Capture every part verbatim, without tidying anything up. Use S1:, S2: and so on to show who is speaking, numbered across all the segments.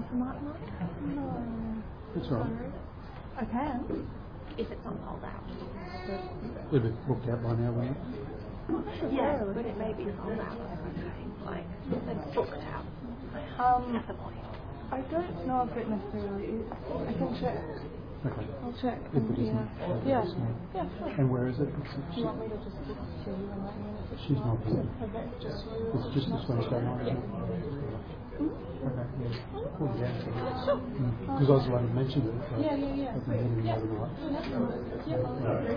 S1: for night night?
S2: No.
S3: That's all right.
S1: I can. If it's not sold out.
S3: It'll be booked out by now, won't it?
S1: Yeah, but it may be sold out. Like, it's booked out.
S2: Um,
S1: At the point.
S2: I don't know if it necessarily is. I can check.
S3: Okay.
S2: I'll check.
S3: If it
S2: And,
S3: isn't,
S2: yeah.
S3: let
S2: Yeah.
S3: us know.
S2: Yeah, sure.
S3: And where is it? It's,
S2: Do you want me to just give it to you and let you know if it's
S3: She's not here.
S2: Okay, just you.
S3: It's just this Wednesday night, isn't it?
S2: Mm-hmm.
S3: Okay, yeah. Call you down.
S2: Sure.
S3: Because I was the one who mentioned it. But
S2: Yeah, yeah, yeah.
S3: I've been hitting the
S2: Yeah.
S3: other night.
S2: Yeah. Yeah.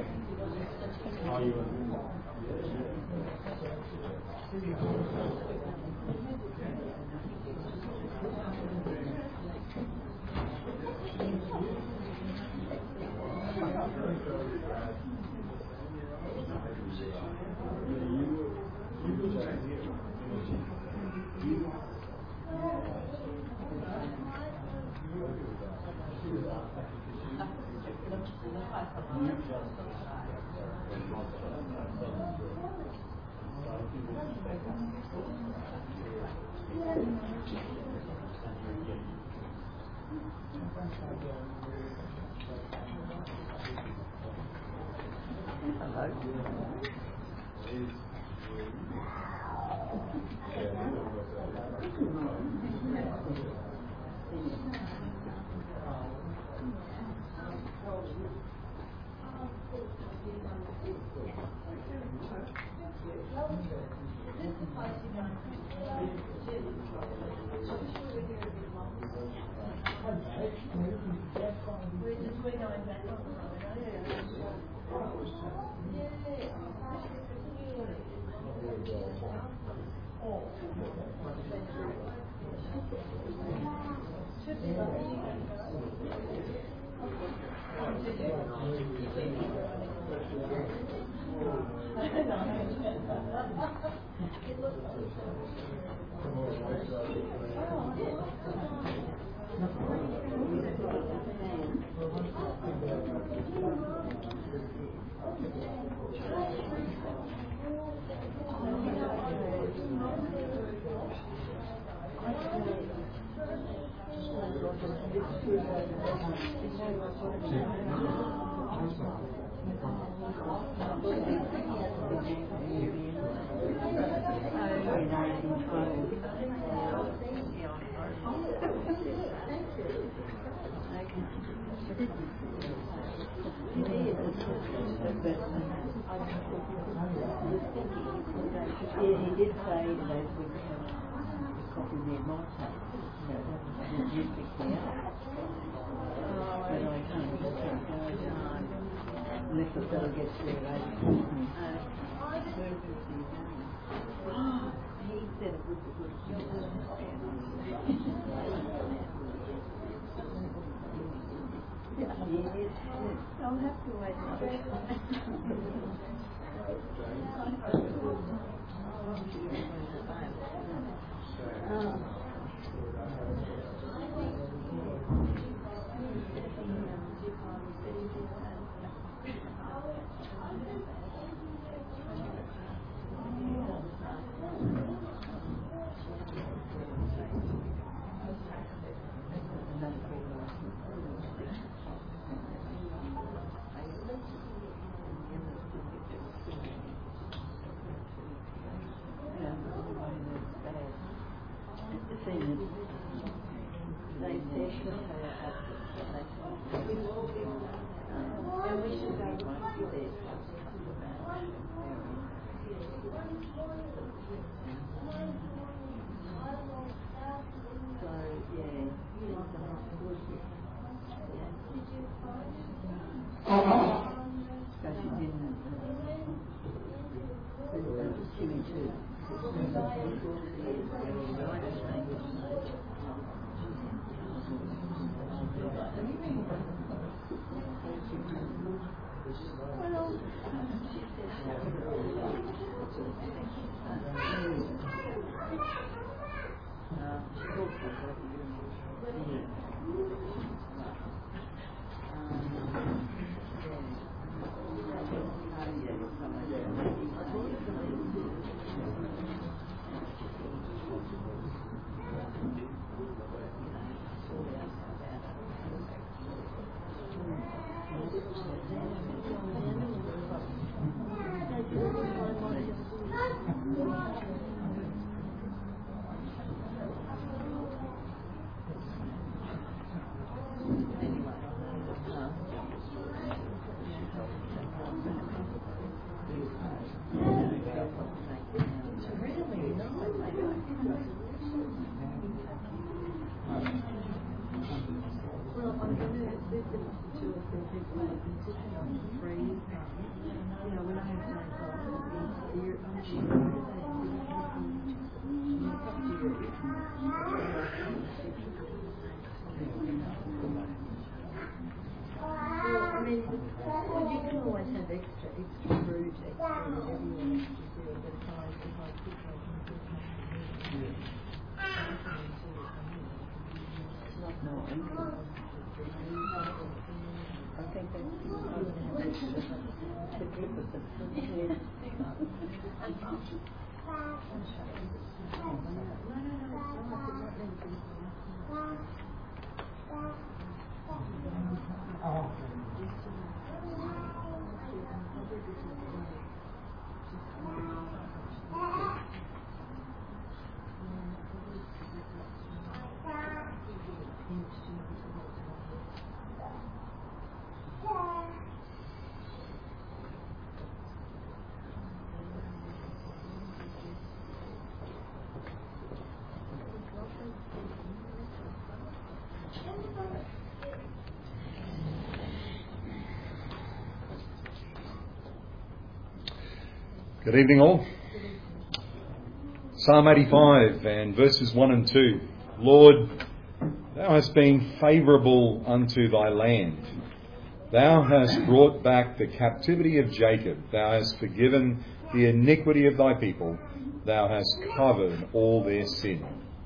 S1: I'll have to wait another
S4: Good evening all. Psalm eighty-five and verses one and two. Lord, Thou hast been favourable unto Thy land. Thou hast brought back the captivity of Jacob. Thou hast forgiven the iniquity of Thy people. Thou hast covered all their sin.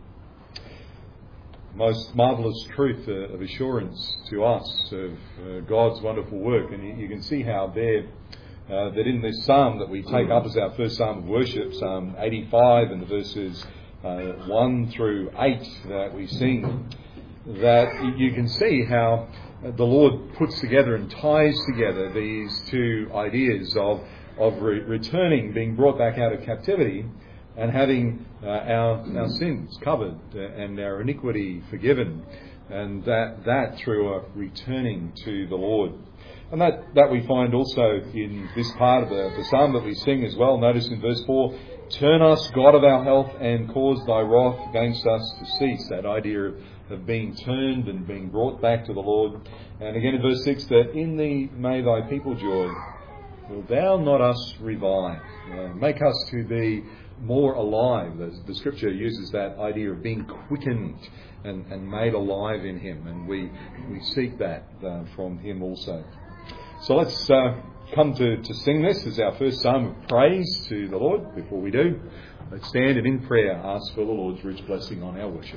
S4: Most marvellous truth uh, of assurance to us of uh, God's wonderful work. And you, you can see how there Uh, that in this psalm that we take up as our first psalm of worship, Psalm eighty-five and the verses uh, one through eight that we sing, that you can see how the Lord puts together and ties together these two ideas of, of re- returning, being brought back out of captivity, and having uh, our, our sins covered uh, and our iniquity forgiven, and that, that through a returning to the Lord. And that, that we find also in this part of the, the psalm that we sing as well. Notice in verse four, turn us, God of our health, and cause thy wrath against us to cease. That idea of, of being turned and being brought back to the Lord. And again in verse six, that in thee may thy people joy. Will thou not us revive? Uh, make us to be more alive. The, the scripture uses that idea of being quickened and, and made alive in him. And we, we seek that uh, from him also. So let's uh, come to, to sing this as our first psalm of praise to the Lord. Before we do, let's stand and in prayer ask for the Lord's rich blessing on our worship.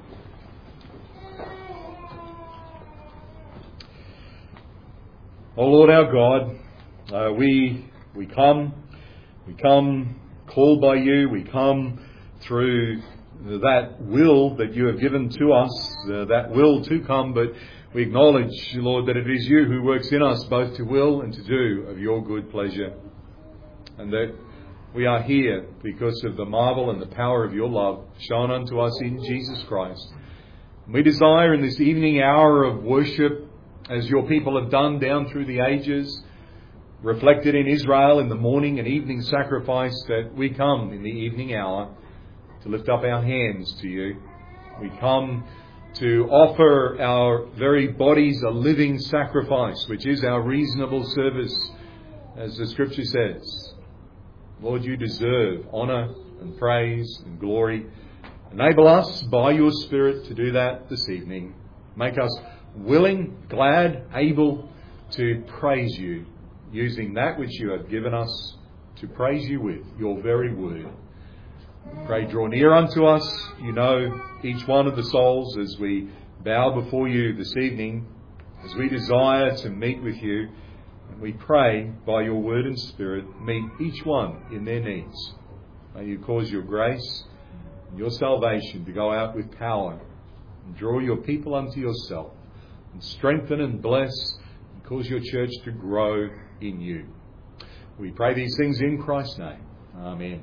S4: O Lord our God, uh, we we come, we come called by you, we come through that will that you have given to us, uh, that will to come, but we acknowledge, Lord, that it is you who works in us both to will and to do of your good pleasure. And that we are here because of the marvel and the power of your love shown unto us in Jesus Christ. We desire in this evening hour of worship, as your people have done down through the ages, reflected in Israel in the morning and evening sacrifice, that we come in the evening hour to lift up our hands to you. We come to offer our very bodies a living sacrifice, which is our reasonable service, as the scripture says. Lord, you deserve honour and praise and glory. Enable us by your Spirit to do that this evening. Make us willing, glad, able to praise you, using that which you have given us to praise you with, your very word. Pray, draw near unto us. You know each one of the souls as we bow before you this evening, as we desire to meet with you. And we pray by your word and spirit, meet each one in their needs. May you cause your grace and your salvation to go out with power and draw your people unto yourself and strengthen and bless and Cause your church to grow in you. We pray these things in Christ's name. Amen.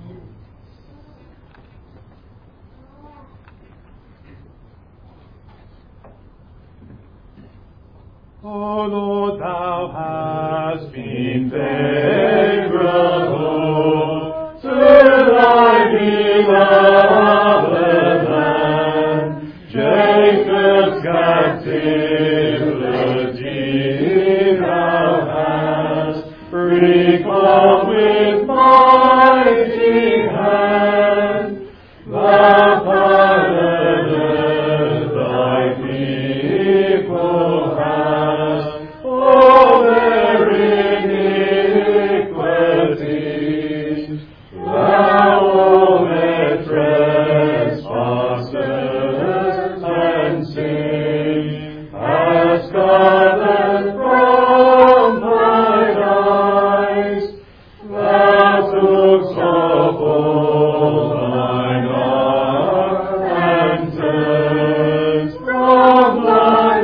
S5: O Lord, thou hast been favourable to thy beloved land, Jacob's captivity thou hast recalled with mighty hand. Thou pardonest thy people hast all their iniquities. Thou all their trespasses and sin hast gathered from thine eyes. Thou took'st up all thine arm and turned from thine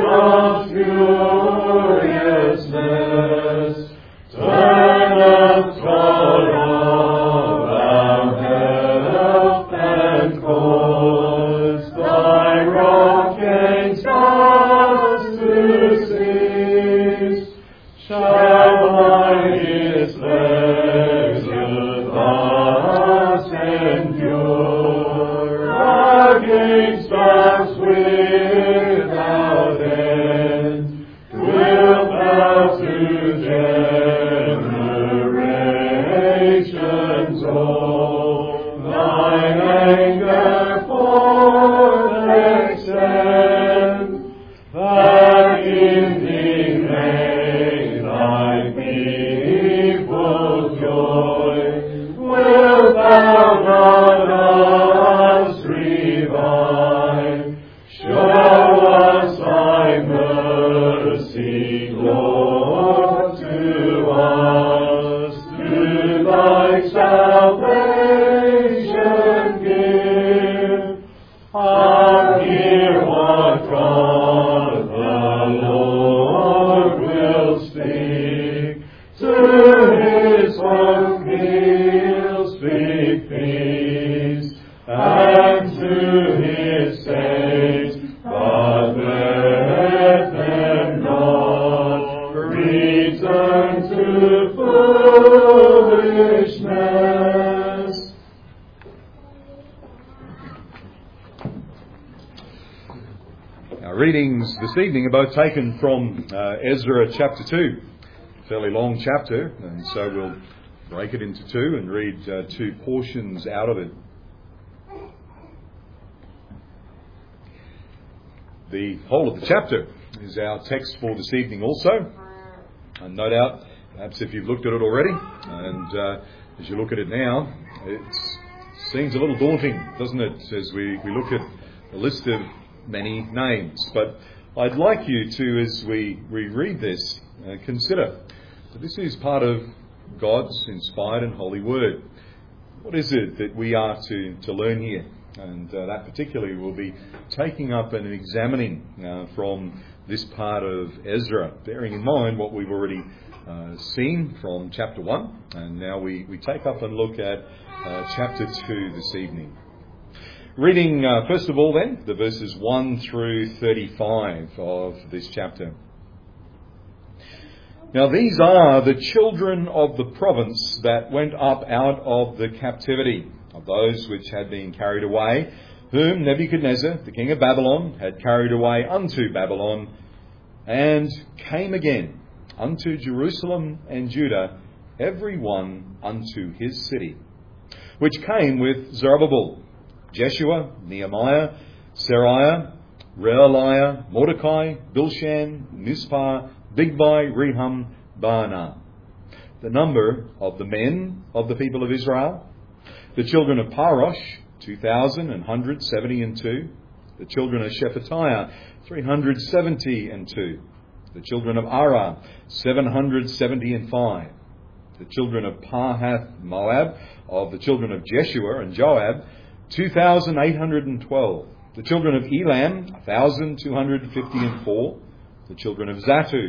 S5: obscurousness. Turn up sorrow, thou help, and cause thy rock us to cease. Shall by his pleasure thus endure against us without end? Wilt thou to generations all thine anger forth extend, that in thee may thy people joy? Wilt thou not us revive? Show us thy mercy, Lord, to us, to thy salvation give. Ah, hear what God the Lord will speak. To his own he'll speak peace, and to his saints, but let them not return to foolishness.
S4: Our readings this evening are both taken from uh, Ezra chapter two. Fairly long chapter, and so we'll break it into two and read uh, two portions out of it. The whole of the chapter is our text for this evening also. And no doubt, perhaps if you've looked at it already, and uh, as you look at it now, it seems a little daunting, doesn't it, as we, we look at a list of many names. But I'd like you to, as we, we read this, uh, consider that this is part of God's inspired and holy word. What is it that we are to, to learn here? And uh, that particularly will be taking up and examining uh, from this part of Ezra, bearing in mind what we've already uh, seen from chapter one. And now we, we take up and look at uh, chapter two this evening. Reading, uh, first of all then, the verses one through thirty-five of this chapter. Now these are the children of the province that went up out of the captivity, of those which had been carried away, whom Nebuchadnezzar, the king of Babylon, had carried away unto Babylon, and came again unto Jerusalem and Judah, every one unto his city, which came with Zerubbabel, Jeshua, Nehemiah, Seraiah, Realiah, Mordecai, Bilshan, Mispah, Bigbai, Rehum, Baanah. The number of the men of the people of Israel, the children of Parosh, two thousand one hundred seventy and two. The children of Shephatiah, three hundred seventy and two. The children of Arah, seven hundred seventy and five. The children of Pahath Moab, of the children of Jeshua and Joab, two thousand eight hundred twelve. The children of Elam, one thousand two hundred fifty and four. The children of Zatu,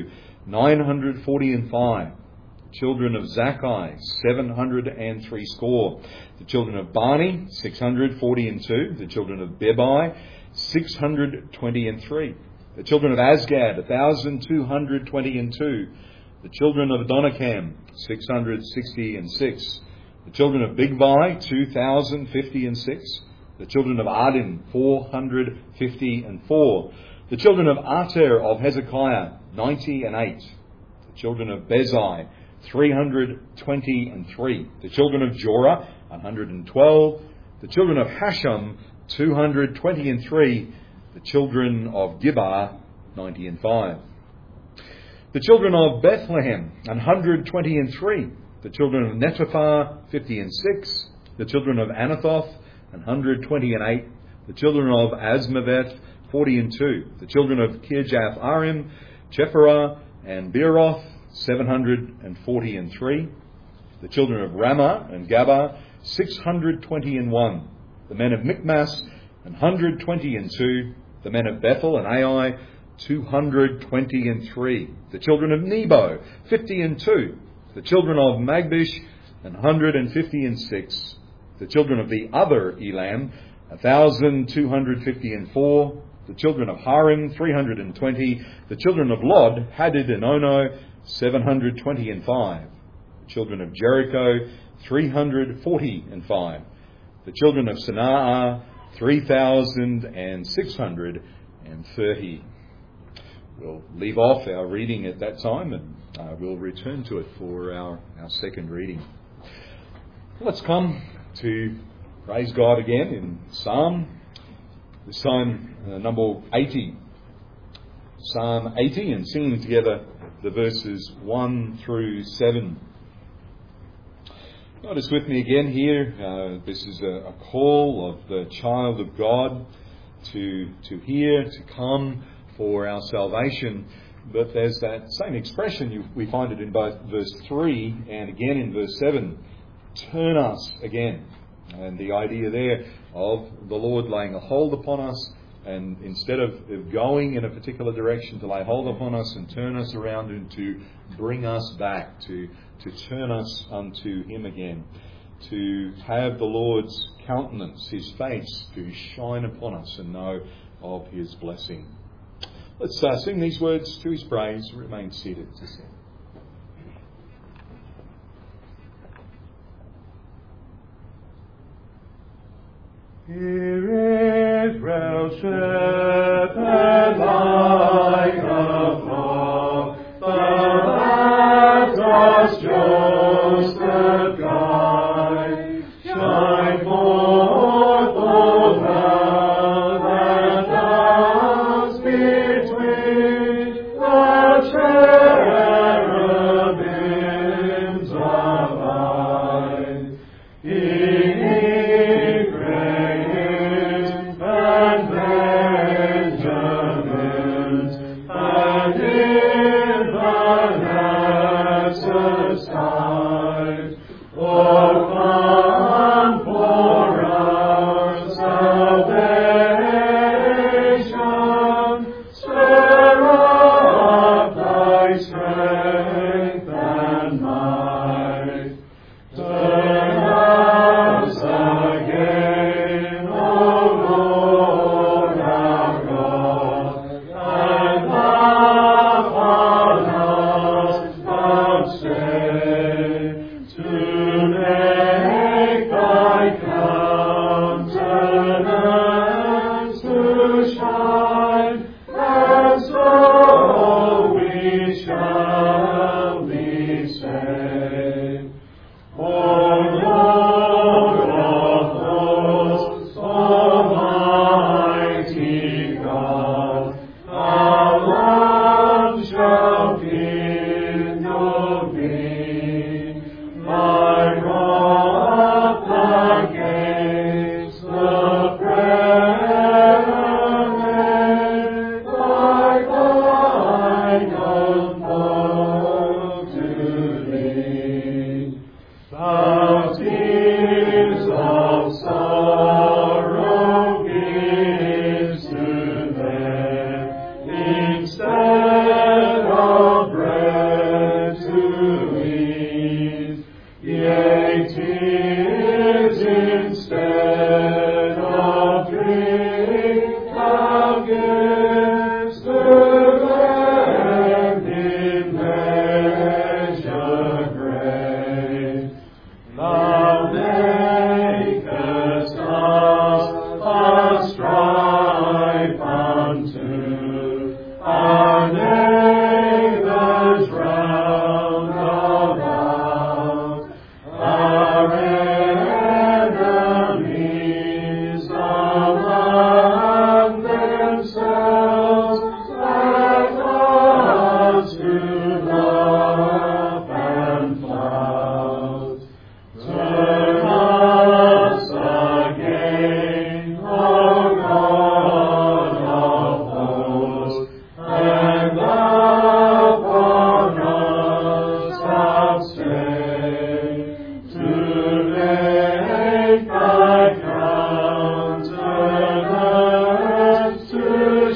S4: nine hundred forty and five. The children of Zakkai, seven hundred and three score. The children of Bani, six hundred forty and two. The children of Bebai, six hundred twenty and three. The children of Asgad, one thousand two hundred twenty and two. The children of Adonikam, six hundred sixty and six. The children of Bigvai, two thousand fifty and six. The children of Adin, four hundred fifty and four. The children of Ater of Hezekiah, ninety and eight. The children of Bezai, three hundred twenty and three. The children of Jorah, one hundred and twelve. The children of Hashem, two hundred twenty and three. The children of Gibeah, ninety and five. The children of Bethlehem, one hundred twenty and three. The children of Netophath, fifty and six. The children of Anathoth, one hundred twenty and eight. The children of Asmaveth, forty and two. The children of Kirjath Arim, Chephirah, and Beeroth, seven hundred forty and three. The children of Ramah and Gabah, six hundred twenty and one. The men of Michmas, one hundred twenty and two. The men of Bethel and Ai, two hundred twenty and three. The children of Nebo, fifty and two. The children of Magbish, one hundred fifty and six. The children of the other Elam, one thousand two hundred fifty and four. The children of Harim, three hundred twenty. The children of Lod, Hadid and Ono, seven hundred twenty and five. The children of Jericho, three hundred forty and five. The children of Sanaa, three thousand six hundred thirty. We'll leave off our reading at that time and uh, we'll return to it for our, our second reading. Let's come to praise God again in Psalm, this time uh, number eighty. Psalm eighty, and singing together the verses one through seven. Notice with me again here, uh, this is a, a call of the child of God to, to hear, to come for our salvation. But there's that same expression, you, we find it in both verse three and again in verse seven. Turn us again. And the idea there of the Lord laying a hold upon us, and instead of, of going in a particular direction, to lay hold upon us and turn us around and to bring us back, to, to turn us unto Him again, to have the Lord's countenance, His face, to shine upon us and know of His blessing. Let's uh, sing these words to His praise. Remain seated to sing.
S5: Here is round shepherd like a flock, the Lazarus Joseph guide, shine forth, O thou that dost between the cherubims abide. He and there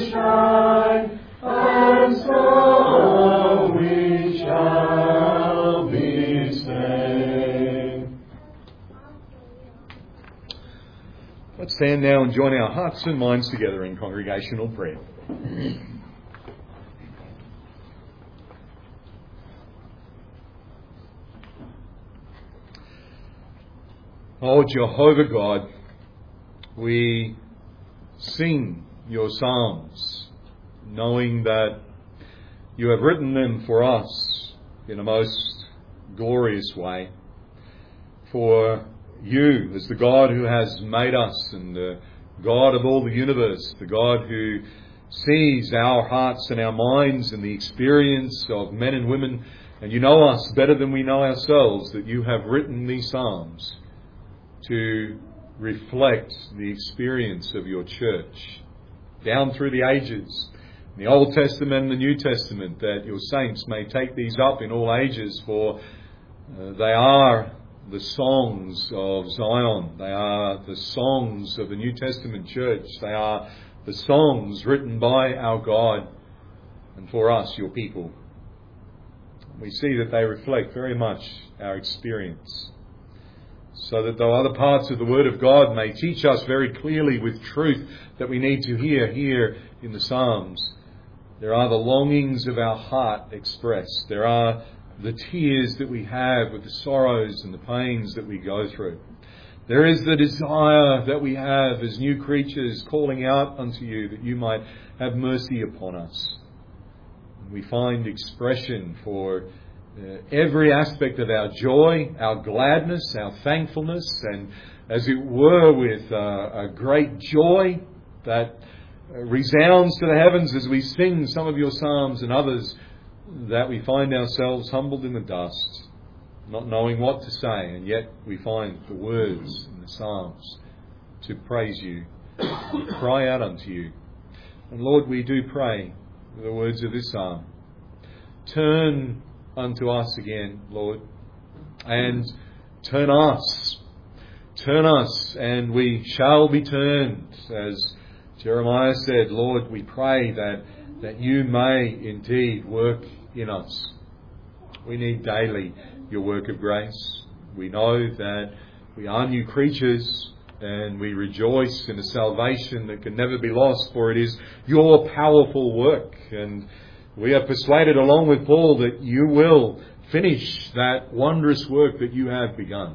S5: shine, and so we shall be saved.
S4: Let's stand now and join our hearts and minds together in congregational prayer. Oh, Jehovah God, we sing your psalms, knowing that you have written them for us in a most glorious way. For you, as the God who has made us and the God of all the universe, the God who sees our hearts and our minds and the experience of men and women, and you know us better than we know ourselves, that you have written these psalms to reflect the experience of your church down through the ages, in the Old Testament and the New Testament, that your saints may take these up in all ages, for uh, they are the songs of Zion. They are the songs of the New Testament church. They are the songs written by our God and for us, your people. We see that they reflect very much our experience, so that though other parts of the Word of God may teach us very clearly with truth that we need to hear here in the Psalms, there are the longings of our heart expressed. There are the tears that we have with the sorrows and the pains that we go through. There is the desire that we have as new creatures calling out unto you that you might have mercy upon us. We find expression for Uh, every aspect of our joy, our gladness, our thankfulness, and as it were with uh, a great joy that uh, resounds to the heavens as we sing some of your psalms, and others that we find ourselves humbled in the dust, not knowing what to say, and yet we find the words in the psalms to praise you, to cry out unto you. And Lord, we do pray with the words of this psalm, turn unto us again, Lord, and turn us, turn us, and we shall be turned. As Jeremiah said, Lord, we pray that, that you may indeed work in us. We need daily your work of grace. We know that we are new creatures, and we rejoice in a salvation that can never be lost, for it is your powerful work. And we are persuaded along with Paul that you will finish that wondrous work that you have begun.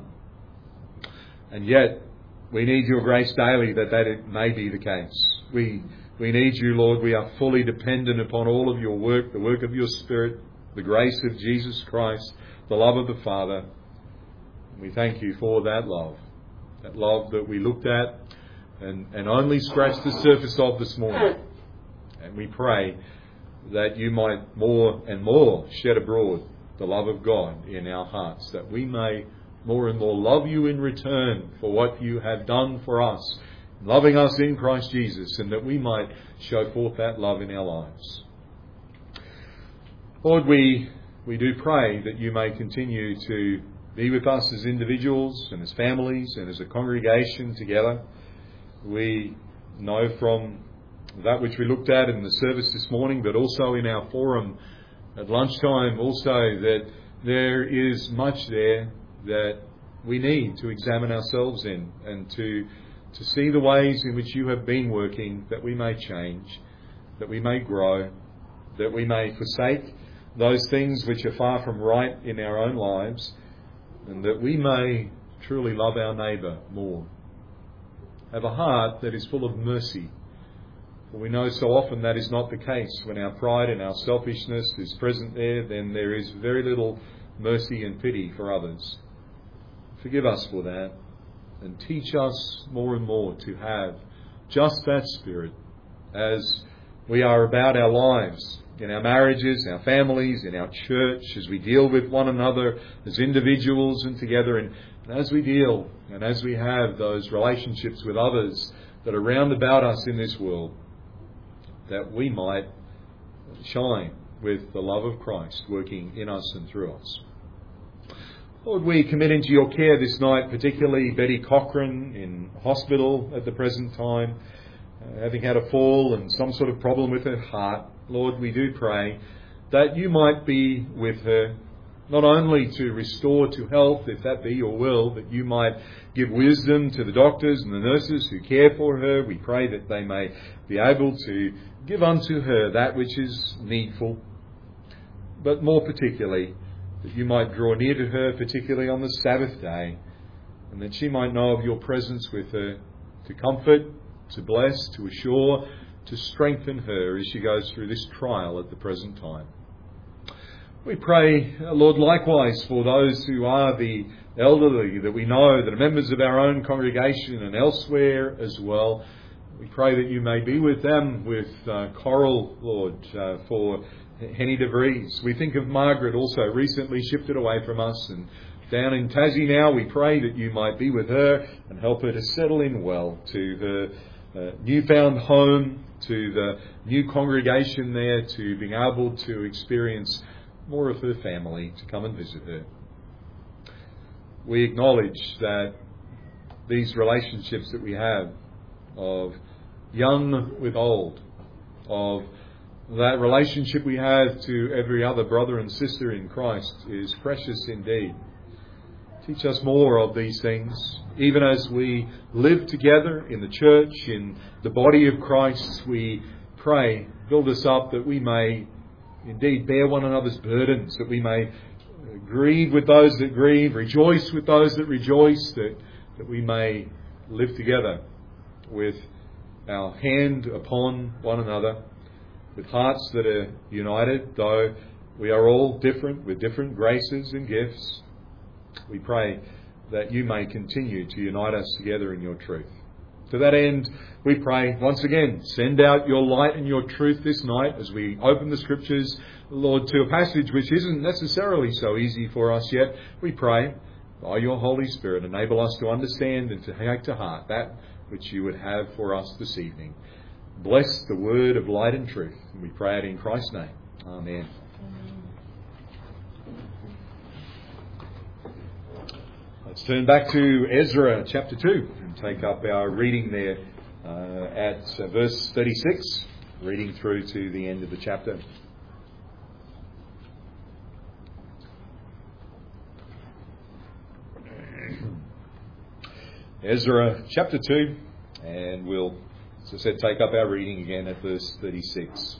S4: And yet, we need your grace daily that that it may be the case. We we need you, Lord. We are fully dependent upon all of your work, the work of your Spirit, the grace of Jesus Christ, the love of the Father. We thank you for that love, that love that we looked at and, and only scratched the surface of this morning. And we pray that you might more and more shed abroad the love of God in our hearts, that we may more and more love you in return for what you have done for us, loving us in Christ Jesus, and that we might show forth that love in our lives. Lord, we, we do pray that you may continue to be with us as individuals and as families and as a congregation together. We know from that which we looked at in the service this morning, but also in our forum at lunchtime also, that there is much there that we need to examine ourselves in, and to to see the ways in which you have been working, that we may change, that we may grow, that we may forsake those things which are far from right in our own lives, and that we may truly love our neighbour more. Have a heart that is full of mercy. For we know so often that is not the case. When our pride and our selfishness is present there, then there is very little mercy and pity for others. Forgive us for that, and teach us more and more to have just that spirit as we are about our lives, in our marriages, our families, in our church, as we deal with one another as individuals and together, and as we deal and as we have those relationships with others that are round about us in this world, that we might shine with the love of Christ working in us and through us. Lord, we commit into your care this night, particularly Betty Cochran in hospital at the present time. uh, having had a fall and some sort of problem with her heart, Lord, we do pray that you might be with her, not only to restore to health, if that be your will, that you might give wisdom to the doctors and the nurses who care for her. We pray that they may be able to give unto her that which is needful, but more particularly, that you might draw near to her, particularly on the Sabbath day, and that she might know of your presence with her, to comfort, to bless, to assure, to strengthen her as she goes through this trial at the present time. We pray, Lord, likewise for those who are the elderly that we know that are members of our own congregation and elsewhere as well. We pray that you may be with them, with uh, Coral, Lord, uh, for Henny DeVries. We think of Margaret, also recently shifted away from us and down in Tassie now. We pray that you might be with her and help her to settle in well to her uh, newfound home, to the new congregation there, to being able to experience more of her family to come and visit her. We acknowledge that these relationships that we have of young with old, of that relationship we have to every other brother and sister in Christ is precious indeed. Teach us more of these things, even as we live together in the church, in the body of Christ. We pray, build us up that we may indeed bear one another's burdens, that we may grieve with those that grieve, rejoice with those that rejoice, that, that we may live together with our hand upon one another, with hearts that are united, though we are all different, with different graces and gifts. We pray that you may continue to unite us together in your truth. To that end, we pray once again, send out your light and your truth this night as we open the Scriptures, Lord, to a passage which isn't necessarily so easy for us yet. We pray, by your Holy Spirit, enable us to understand and to take to heart that which you would have for us this evening. Bless the word of light and truth. And we pray it in Christ's name. Amen. Let's turn back to Ezra chapter two and take up our reading there uh, at uh, verse thirty-six, reading through to the end of the chapter. Ezra chapter two, and we'll, as I said, take up our reading again at verse thirty-six.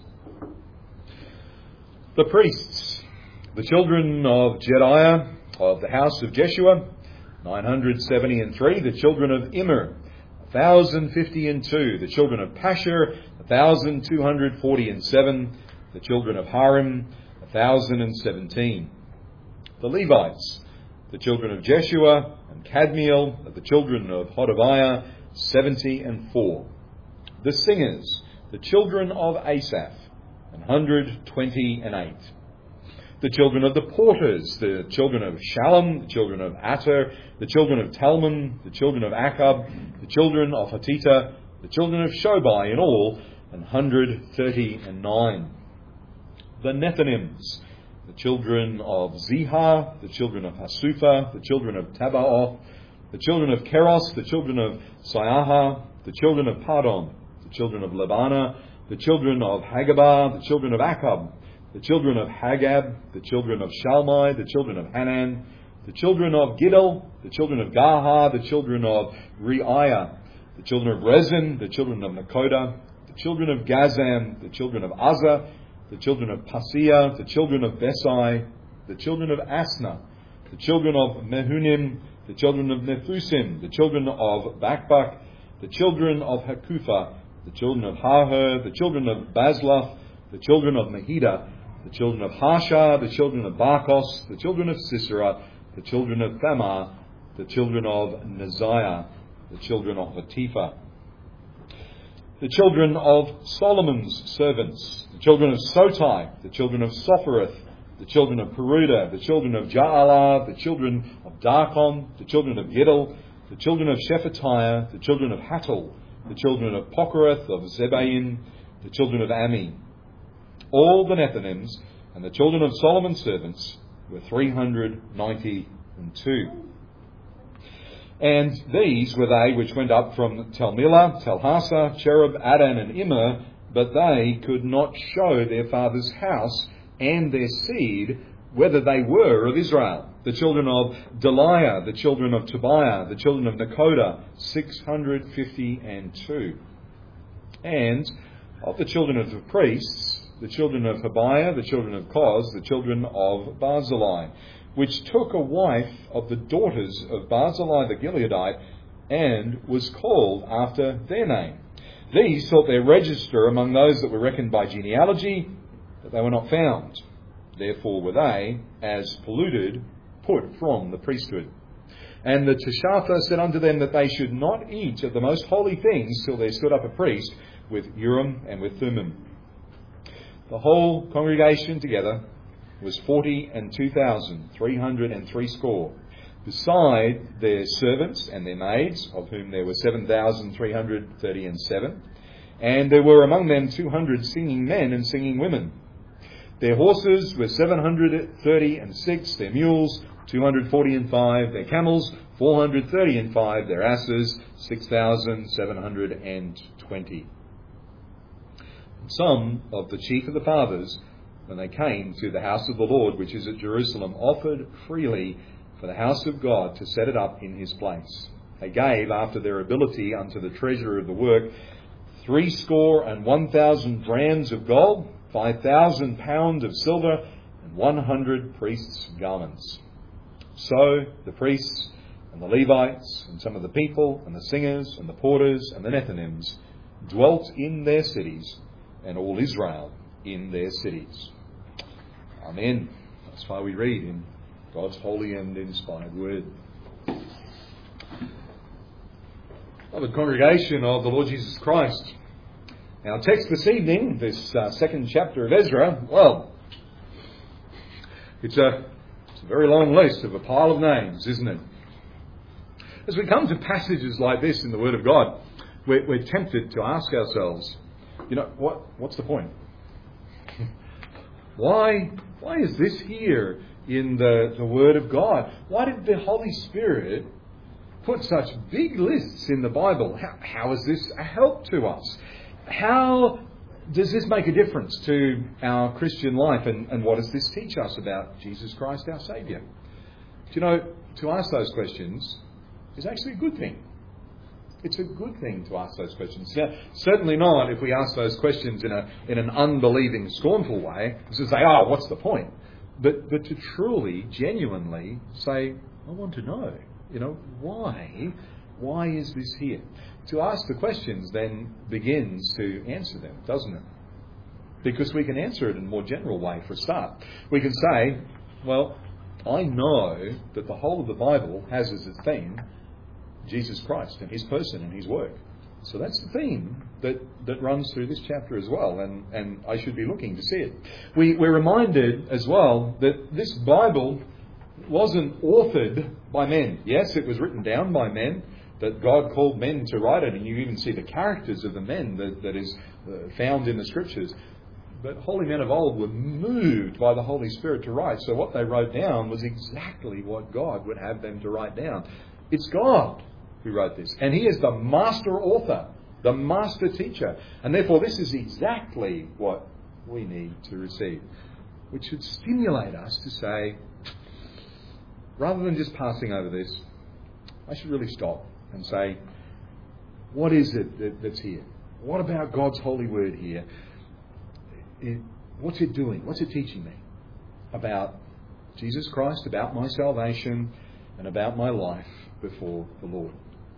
S4: The priests, the children of Jediah of the house of Jeshua, nine hundred seventy and three, the children of Immer, one thousand fifty and two, the children of Pashur, one thousand two hundred forty and seven, the children of Harim, one thousand seventeen. The Levites, the children of Jeshua and Kadmiel, the children of Hodaviah, seventy and four. The singers, the children of Asaph, one hundred twenty and eight. The children of the porters, the children of Shallum, the children of Ater, the children of Talmon, the children of Akab, the children of Hatita, the children of Shobai, in all, one hundred thirty and nine. The Nethinims, the children of Zihar, the children of Hasupha, the children of Tabaoth, the children of Keros, the children of Siaha, the children of Pardon, the children of Labana, the children of Hagabah, the children of Akab, the children of Hagab, the children of Shalmai, the children of Hanan, the children of Giddel, the children of Gahar, the children of Reiah, the children of Rezin, the children of Nakoda, the children of Gazam, the children of Uzzah, the children of Paseah, the children of Besai, the children of Asna, the children of Mehunim, the children of Nethusim, the children of Bakbak, the children of Hakupha, the children of Harher, the children of Bazlath, the children of Mahida, the children of Harsha, the children of Barkos, the children of Sisera, the children of Thamar, the children of Neziah, the children of Hatipha, the children of Solomon's servants, the children of Sotai, the children of Sophereth, the children of Peruda, the children of Jaalah, the children of Darkon, the children of Giddel, the children of Shephatiah, the children of Hattil, the children of Pokereth, of Zebaim, the children of Ami. All the Nethinims and the children of Solomon's servants were three hundred ninety and two. And these were they which went up from Telmillah, Telhassa, Cherub, Adan, and Immer, but they could not show their father's house and their seed, whether they were of Israel. The children of Deliah, the children of Tobiah, the children of Nekoda, six hundred fifty and two. And of the children of the priests, the children of Habiah, the children of Koz, the children of Barzillai, which took a wife of the daughters of Barzillai the Gileadite, and was called after their name. These sought their register among those that were reckoned by genealogy, but they were not found. Therefore were they, as polluted, put from the priesthood. And the Teshatha said unto them that they should not eat of the most holy things till there stood up a priest with Urim and with Thummim. The whole congregation together was forty and two thousand three hundred and three score, beside their servants and their maids, of whom there were seven thousand three hundred thirty and seven. And there were among them two hundred singing men and singing women. Their horses were seven hundred thirty and six, their mules two hundred forty and five, their camels four hundred thirty and five, their asses six thousand seven hundred and twenty. Some of the chief of the fathers, when they came to the house of the Lord, which is at Jerusalem, offered freely for the house of God to set it up in his place. They gave, after their ability, unto the treasurer of the work, threescore and one thousand drams of gold, five thousand pounds of silver, and one hundred priests' garments. So the priests and the Levites and some of the people and the singers and the porters and the Nethinims dwelt in their cities, and all Israel in their cities. Amen. That's why we read in God's holy and inspired word. Beloved congregation of the Lord Jesus Christ, our text this evening, this uh, second chapter of Ezra, well, it's a, it's a very long list of a pile of names, isn't it? As we come to passages like this in the Word of God, we're, we're tempted to ask ourselves, you know, what what's the point? Why why is this here in the, the Word of God? Why did the Holy Spirit put such big lists in the Bible? How, how is this a help to us? How does this make a difference to our Christian life? And, and what does this teach us about Jesus Christ, our Saviour? Do you know, to ask those questions is actually a good thing. It's a good thing to ask those questions. Now, certainly not if we ask those questions in a in an unbelieving, scornful way, to say, oh, what's the point? But but to truly, genuinely say, I want to know, you know, why? Why is this here? To ask the questions then begins to answer them, doesn't it? Because we can answer it in a more general way for a start. We can say, well, I know that the whole of the Bible has as its theme Jesus Christ and his person and his work. So that's the theme that, that runs through this chapter as well, and, and I should be looking to see it. We, we're reminded as well that this Bible wasn't authored by men. Yes, it was written down by men, that God called men to write it, and you even see the characters of the men that, that is found in the Scriptures. But holy men of old were moved by the Holy Spirit to write, so what they wrote down was exactly what God would have them to write down. It's God who wrote this, and he is the master author, the master teacher, and therefore this is exactly what we need to receive, which should stimulate us to say, rather than just passing over this, I should really stop and say, what is it that, that's here? What about God's holy word here? It, what's it doing? What's it teaching me about Jesus Christ, about my salvation, and about my life before the Lord?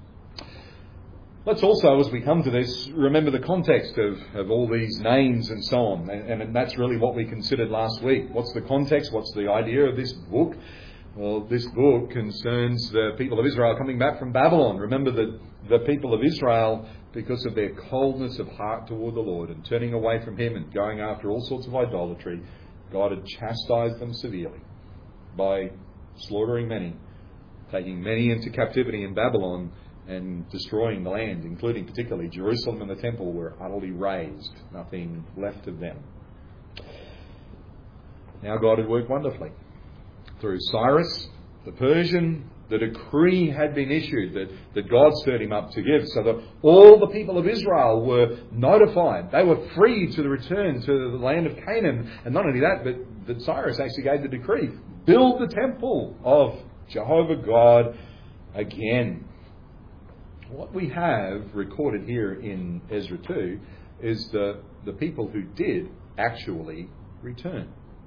S4: Let's also, as we come to this, remember the context of, of all these names and so on. And, and that's really what we considered last week. What's the context? What's the idea of this book? Well, this book concerns the people of Israel coming back from Babylon. Remember that the people of Israel, because of their coldness of heart toward the Lord and turning away from him and going after all sorts of idolatry, God had chastised them severely by slaughtering many, taking many into captivity in Babylon, and destroying the land, including particularly Jerusalem and the temple, were utterly razed, nothing left of them. Now God had worked wonderfully through Cyrus the Persian the decree had been issued that, that God stirred him up to give, so that all the people of Israel were notified. They were free to return to the land of Canaan. And not only that, but that Cyrus actually gave the decree, build the temple of Jehovah God again. What we have recorded here in Ezra two is the, the people who did actually return.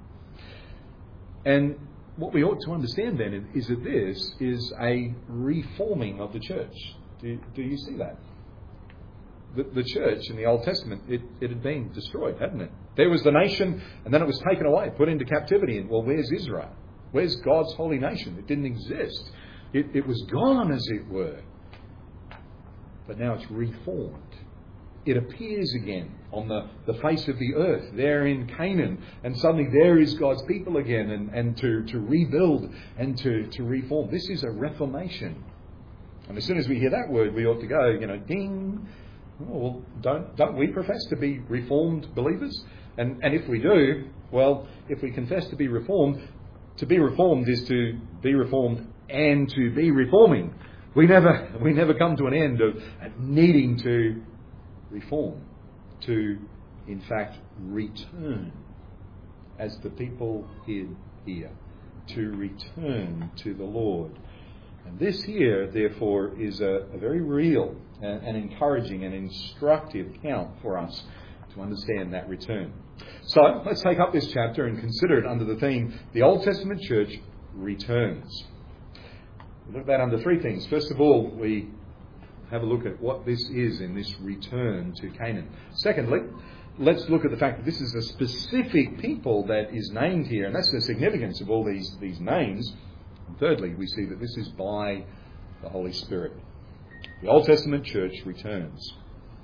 S4: And what we ought to understand then is that this is a reforming of the church. Do, do you see that? The, the church in the Old Testament, it, it had been destroyed, hadn't it? There was the nation, and then it was taken away, put into captivity. And well, where's Israel? Where's God's holy nation? It didn't exist. It, it was gone, as it were. But now it's reformed. It appears again on the, the face of the earth, there in Canaan. And suddenly there is God's people again, and, and to, to rebuild and to, to reform. This is a reformation. And as soon as we hear that word, we ought to go, you know, ding. Oh, well, don't, don't we profess to be reformed believers? And, and if we do, well, if we confess to be reformed, to be reformed is to be reformed and to be reforming. We never, we never come to an end of needing to reform, to, in fact, return, as the people did here, to return to the Lord. And this here, therefore, is a, a very real and, and encouraging and instructive account for us to understand that return. So, let's take up this chapter and consider it under the theme, the Old Testament church returns. We look at that under three things. First of all, we have a look at what this is in this return to Canaan. Secondly, let's look at the fact that this is a specific people that is named here, and that's the significance of all these, these names. And thirdly, we see that this is by the Holy Spirit. The Old Testament church returns.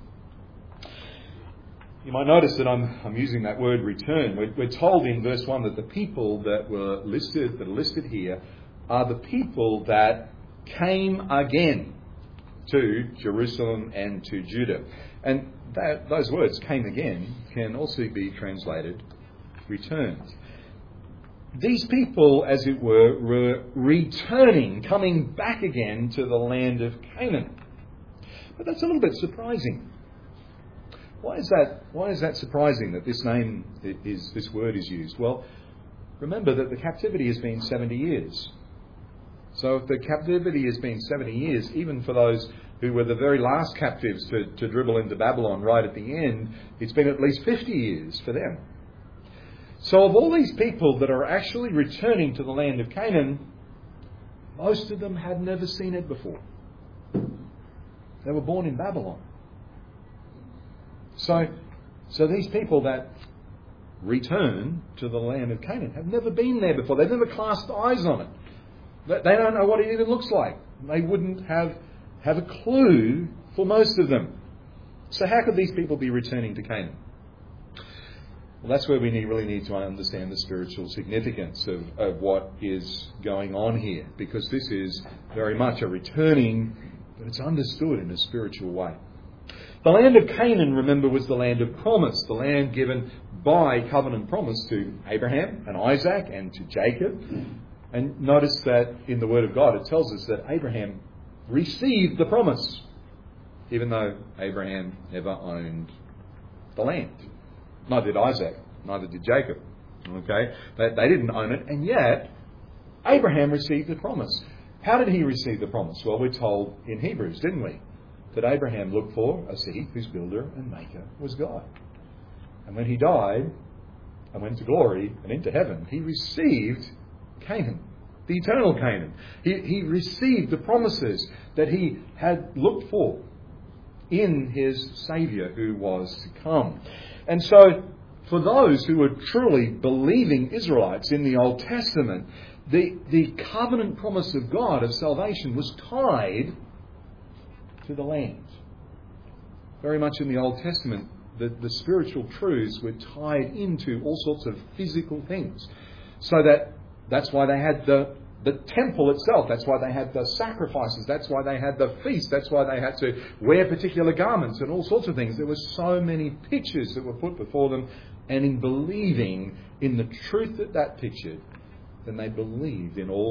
S4: You might notice that I'm, I'm using that word return. We're, we're told in verse one that the people that were listed, that are listed here, are the people that came again to Jerusalem and to Judah. And that, those words, came again, can also be translated returned. These people, as it were, were returning, coming back again to the land of Canaan. But that's a little bit surprising. Why is that? Why is that surprising that this name is, this word is used? Well, remember that the captivity has been seventy years. So if the captivity has been seventy years, even for those who were the very last captives to, to dribble into Babylon right at the end, it's been at least fifty years for them. So of all these people that are actually returning to the land of Canaan, most of them had never seen it before. They were born in Babylon. So, so these people that return to the land of Canaan have never been there before. They've never clasped eyes on it. They don't know what it even looks like. They wouldn't have, have a clue for most of them. So how could these people be returning to Canaan? Well, that's where we need, really need to understand the spiritual significance of, of what is going on here. Because this is very much a returning, but it's understood in a spiritual way. The land of Canaan, remember, was the land of promise. The land given by covenant promise to Abraham and Isaac and to Jacob. And notice that in the Word of God, it tells us that Abraham received the promise, even though Abraham never owned the land. Neither did Isaac, neither did Jacob. Okay, they, they didn't own it, and yet Abraham received the promise. How did he receive the promise? Well, we're told in Hebrews, didn't we? That Abraham looked for a seed whose builder and maker was God. And when he died and went to glory and into heaven, he received Canaan, the eternal Canaan. He, he received the promises that he had looked for in his Saviour who was to come. And so, for those who were truly believing Israelites in the Old Testament, the, the covenant promise of God of salvation was tied to the land. Very much in the Old Testament, the, the spiritual truths were tied into all sorts of physical things. So that that's why they had the, the temple itself. That's why they had the sacrifices. That's why they had the feast. That's why they had to wear particular garments and all sorts of things. There were so many pictures that were put before them. And in believing in the truth that that pictured, then they believed in all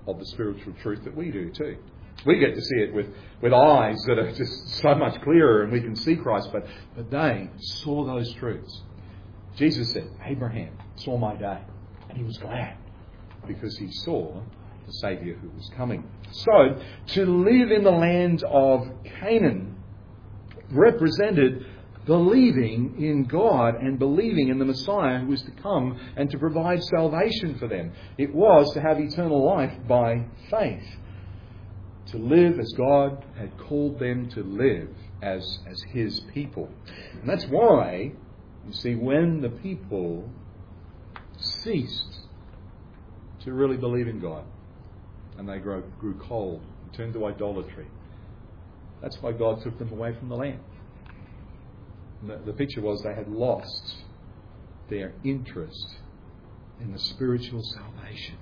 S4: of the spiritual truth that we do too. We get to see it with, with eyes that are just so much clearer, and we can see Christ, but, but they saw those truths. Jesus said, Abraham saw my day, and he was glad because he saw the Saviour who was coming. So, to live in the land of Canaan represented believing in God and believing in the Messiah who was to come and to provide salvation for them. It was to have eternal life by faith. To live as God had called them to live as, as His people. And that's why, you see, when the people ceased to really believe in God and they grew, grew cold and turned to idolatry, that's why God took them away from the land. The, the picture was they had lost their interest in the spiritual salvation.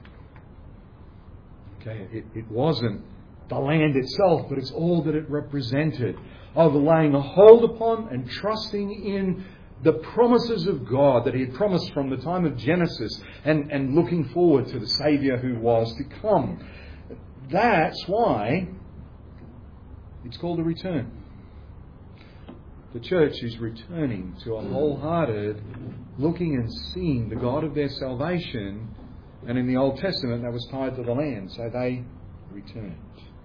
S4: Okay, it, it wasn't the land itself, but it's all that it represented, of laying a hold upon and trusting in the promises of God that He had promised from the time of Genesis, and, and looking forward to the Saviour who was to come. That's why it's called a return. The church is returning to a wholehearted looking and seeing the God of their salvation, and in the Old Testament that was tied to the land, so they returned.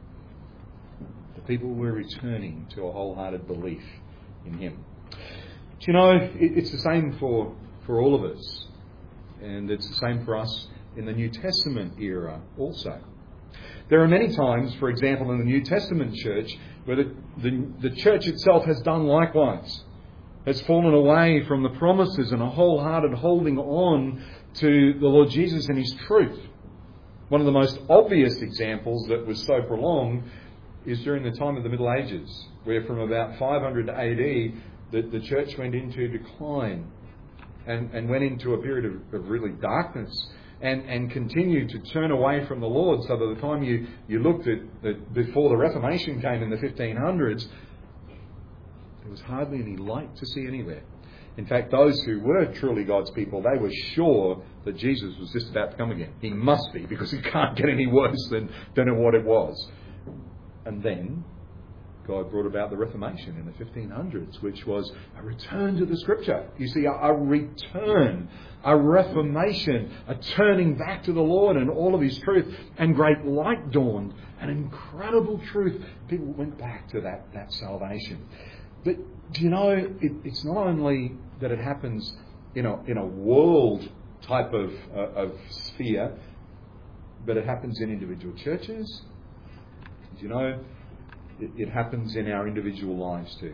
S4: The people were returning to a wholehearted belief in Him. Do you know, it, it's the same for, for all of us, and it's the same for us in the New Testament era also. There are many times, for example, in the New Testament church, where the, the, the church itself has done likewise, has fallen away from the promises and a wholehearted holding on to the Lord Jesus and His truth. One of the most obvious examples that was so prolonged is during the time of the Middle Ages, where from about five hundred A D the, the church went into decline and, and went into a period of, of really darkness. And, and continued to turn away from the Lord, so by the time you, you looked at, at before the Reformation came in the fifteen hundreds, there was hardly any light to see anywhere. In fact, those who were truly God's people, they were sure that Jesus was just about to come again. He must be, because it can't get any worse than, than what it was. And then God brought about the Reformation in the fifteen hundreds, which was a return to the Scripture. You see, a, a return, a reformation, a turning back to the Lord and all of His truth, and great light dawned, an incredible truth. People went back to that, that salvation. But do you know, it, it's not only that it happens in a, in a world type of, uh, of sphere, but it happens in individual churches. Do you know, it, it happens in our individual lives too.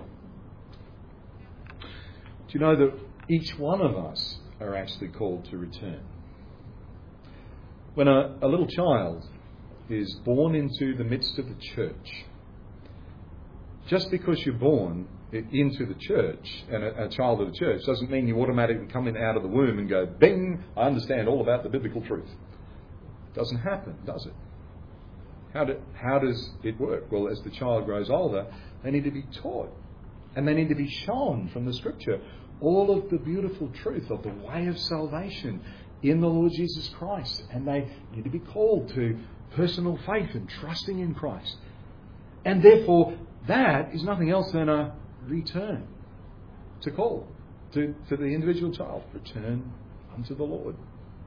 S4: Do you know that each one of us are actually called to return? When a, a little child is born into the midst of the church, just because you're born into the church and a, a child of the church doesn't mean you automatically come in out of the womb and go, bing, I understand all about the biblical truth. It doesn't happen, does it? How, do, how does it work? Well, as the child grows older, they need to be taught, and they need to be shown from the Scripture all of the beautiful truth of the way of salvation in the Lord Jesus Christ. And they need to be called to personal faith and trusting in Christ. And therefore, that is nothing else than a return to call to, to the individual child. Return unto the Lord.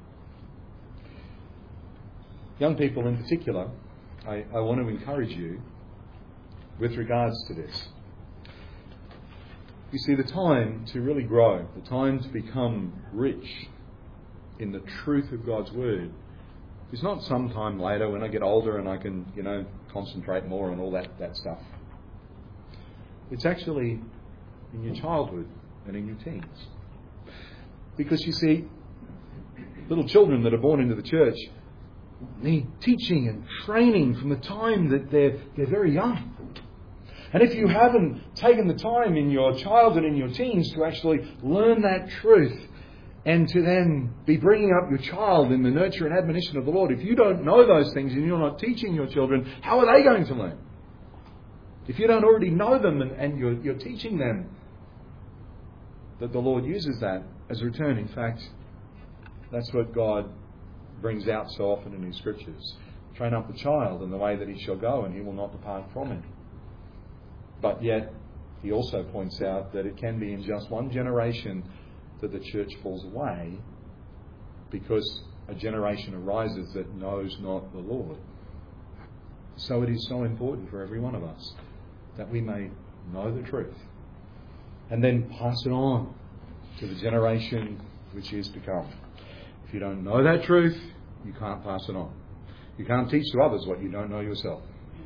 S4: Young people in particular, I, I want to encourage you with regards to this. You see, the time to really grow, the time to become rich in the truth of God's Word is not sometime later when I get older and I can, you know, concentrate more on all that, that stuff. It's actually in your childhood and in your teens. Because you see, little children that are born into the church need teaching and training from the time that they're, they're very young. And if you haven't taken the time in your childhood and in your teens to actually learn that truth and to then be bringing up your child in the nurture and admonition of the Lord, if you don't know those things and you're not teaching your children, how are they going to learn? If you don't already know them and, and you're, you're teaching them that the Lord uses that as a return. In fact, that's what God brings out so often in His Scriptures. train up the child in the way that he shall go, and he will not depart from it. But yet, he also points out that it can be in just one generation that the church falls away, because a generation arises that knows not the Lord. So it is so important for every one of us that we may know the truth and then pass it on to the generation which is to come. If you don't know that truth, you can't pass it on. You can't teach to others what you don't know yourself.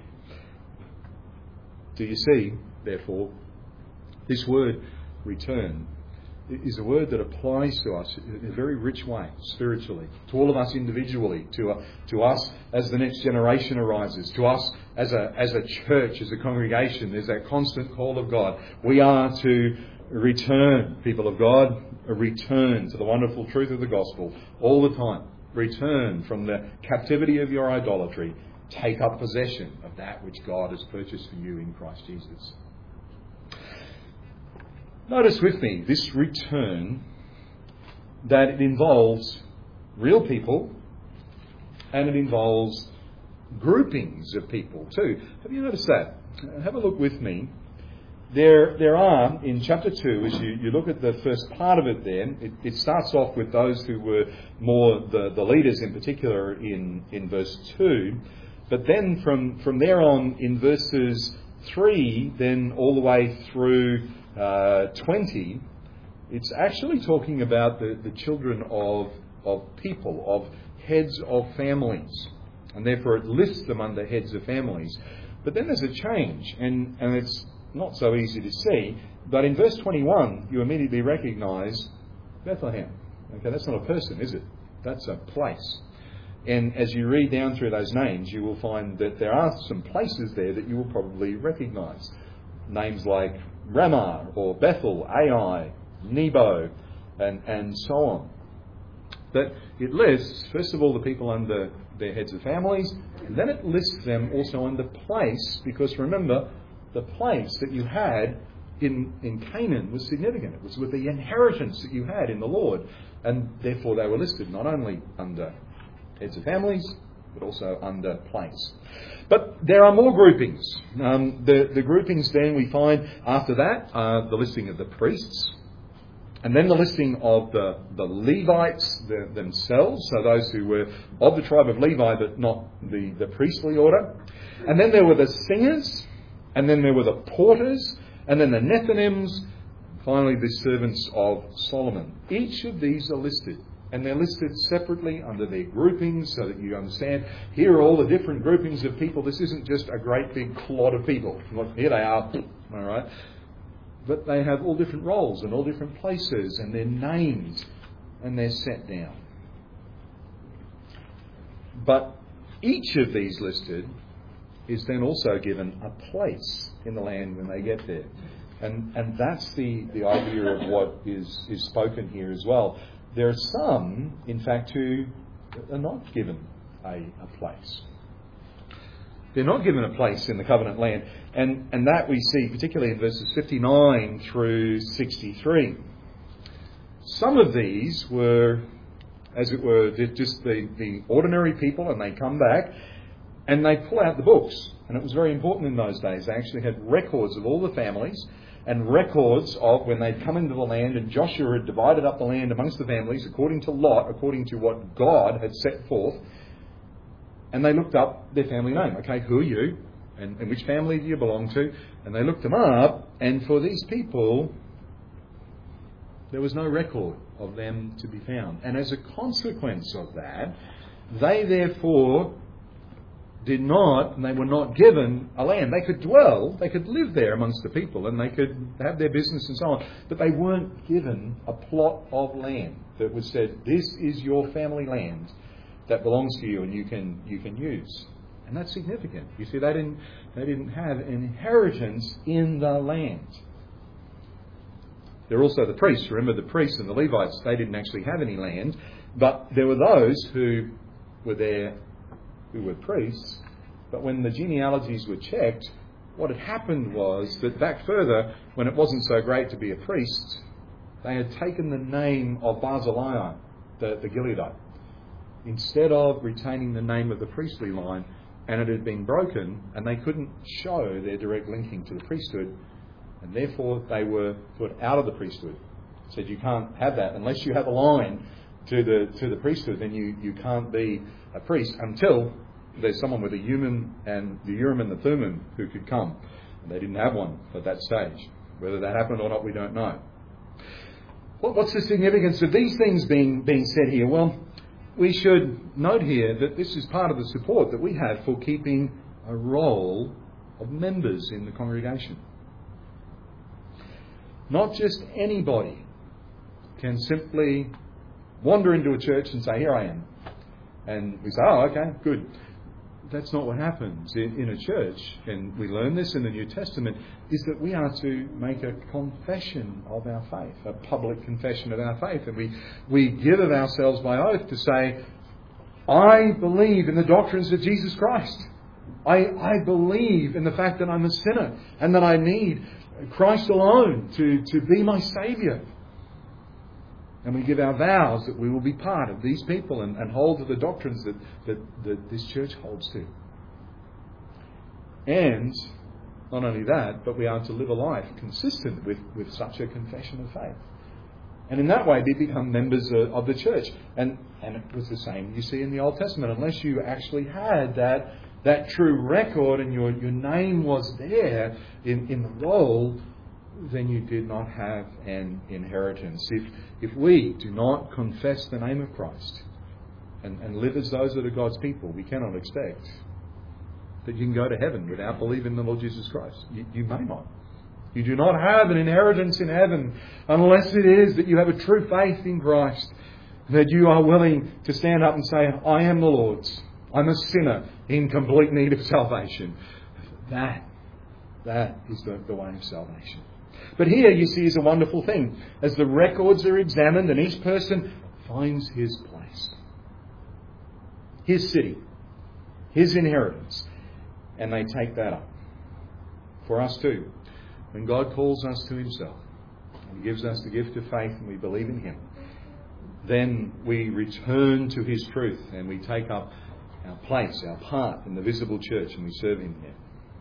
S4: Do you see, therefore, this word return is a word that applies to us in a very rich way, spiritually, to all of us individually, to uh, to us as the next generation arises, to us as a as a church, as a congregation. There's that constant call of God. We are to return, people of God, return to the wonderful truth of the gospel all the time. Return from the captivity of your idolatry. Take up possession of that which God has purchased for you in Christ Jesus. Notice with me this return, that it involves real people and it involves groupings of people too. Have you noticed that? Have a look with me. There there are, in chapter two, as you, you look at the first part of it there, it, it starts off with those who were more the, the leaders in particular in, in verse two. But then from, from there on in verses three, then all the way through uh, twenty, it's actually talking about the, the children of, of people, of heads of families. And therefore it lists them under heads of families. But then there's a change, and, and it's not so easy to see. But in verse twenty-one, you immediately recognise Bethlehem. Okay, that's not a person, is it? That's a place. And as you read down through those names, you will find that there are some places there that you will probably recognise. Names like Ramah or Bethel, Ai, Nebo, and, and so on. But it lists, first of all, the people under their heads of families, and then it lists them also under place, because remember, the place that you had in, in Canaan was significant. It was with the inheritance that you had in the Lord, and therefore they were listed not only under heads of families, but also under place. But there are more groupings. Um, the, the groupings then we find after that are the listing of the priests, and then the listing of the, the Levites the, themselves, so those who were of the tribe of Levi but not the, the priestly order. And then there were the singers, and then there were the porters, and then the Nethinims, finally the servants of Solomon. Each of these are listed. And they're listed separately under their groupings so that you understand, here are all the different groupings of people. This isn't just a great big clod of people. Look, here they are, all right? But they have all different roles and all different places, and they're named and they're set down. But each of these listed is then also given a place in the land when they get there. And and that's the, the idea of what is, is spoken here as well. There are some, in fact, who are not given a, a place. They're not given a place in the covenant land. And, and that we see particularly in verses fifty-nine through sixty-three. Some of these were, as it were, just the, the ordinary people, and they come back and they pull out the books. And it was very important in those days. They actually had records of all the families, and records of when they'd come into the land, and Joshua had divided up the land amongst the families according to lot, according to what God had set forth. And they looked up their family name. Okay, who are you? And, and which family do you belong to? And they looked them up, and for these people, there was no record of them to be found. And as a consequence of that, they therefore did not, and they were not given a land. They could dwell, they could live there amongst the people, and they could have their business and so on, but they weren't given a plot of land that was said, this is your family land that belongs to you and you can you can use. And that's significant. You see, they didn't they didn't have an inheritance in the land. There are also the priests. Remember, the priests and the Levites, they didn't actually have any land, but there were those who were there who were priests, but when the genealogies were checked, what had happened was that back further, when it wasn't so great to be a priest, they had taken the name of Barzillai, the, the Gileadite. instead of retaining the name of the priestly line, and it had been broken, and they couldn't show their direct linking to the priesthood, and therefore they were put out of the priesthood. Said you can't have that unless you have a line to the to the priesthood. Then you, you can't be a priest until there's someone with a human and the Urim and the Thummim who could come. And they didn't have one at that stage. Whether that happened or not, we don't know. Well, what's the significance of these things being being said here? Well, we should note here that this is part of the support that we have for keeping a roll of members in the congregation. Not just anybody can simply wander into a church and say, here I am. And we say, oh, okay, good. That's not what happens in, in a church, and we learn this in the New Testament, is that we are to make a confession of our faith, a public confession of our faith. And we, we give of ourselves by oath to say, I believe in the doctrines of Jesus Christ. I, I believe in the fact that I'm a sinner and that I need Christ alone to, to be my Saviour. And we give our vows that we will be part of these people and, and hold to the doctrines that, that, that this church holds to. And not only that, but we are to live a life consistent with, with such a confession of faith. And in that way, they become members of, of the church. And, and it was the same you see in the Old Testament. Unless you actually had that, that true record and your, your name was there in, in the roll, then you did not have an inheritance. If if we do not confess the name of Christ and, and live as those that are God's people, we cannot expect that you can go to heaven without believing in the Lord Jesus Christ. You, you may not. You do not have an inheritance in heaven unless it is that you have a true faith in Christ, that you are willing to stand up and say, I am the Lord's. I'm a sinner in complete need of salvation. That, that is the, the way of salvation. But here you see is a wonderful thing. As the records are examined and each person finds his place, his city, his inheritance, and they take that up. For us too, when God calls us to himself and gives us the gift of faith and we believe in him, then we return to his truth and we take up our place, our part in the visible church, and we serve him there.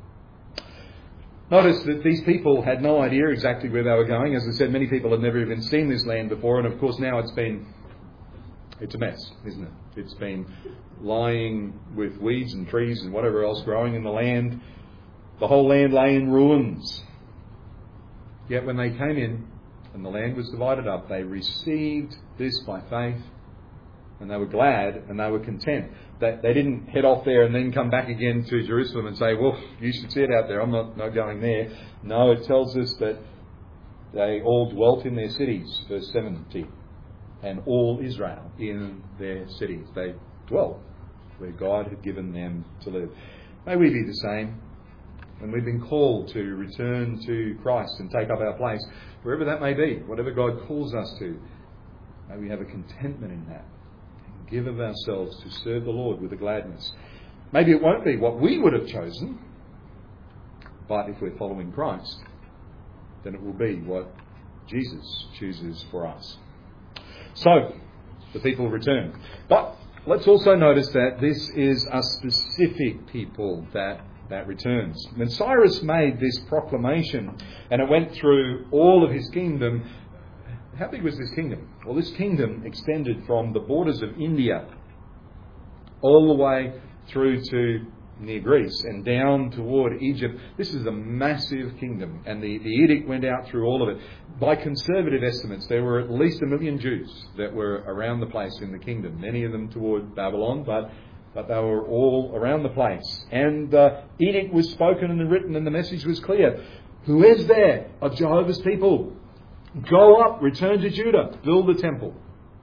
S4: Notice that these people had no idea exactly where they were going. As I said, many people had never even seen this land before, and of course now it's been, it's a mess, isn't it? It's been lying with weeds and trees and whatever else growing in the land. The whole land lay in ruins. Yet when they came in and the land was divided up, they received this by faith, and they were glad and they were content. They, they didn't head off there and then come back again to Jerusalem and say, well, you should see it out there. I'm not, not going there. No, it tells us that they all dwelt in their cities, verse seventy, and all Israel in their cities. They dwelt where God had given them to live. May we be the same. When we've been called to return to Christ and take up our place, wherever that may be, whatever God calls us to, may we have a contentment in that. Give of ourselves to serve the Lord with a gladness. Maybe it won't be what we would have chosen, but if we're following Christ, then it will be what Jesus chooses for us. So, the people return. But let's also notice that this is a specific people that, that returns. When Cyrus made this proclamation, and it went through all of his kingdom, how big was this kingdom? Well, this kingdom extended from the borders of India all the way through to near Greece and down toward Egypt. This is a massive kingdom, and the, the edict went out through all of it. By conservative estimates, there were at least a million Jews that were around the place in the kingdom, many of them toward Babylon, but, but they were all around the place. And the edict was spoken and written, and the message was clear. Who is there of Jehovah's people? Go up, return to Judah, build the temple.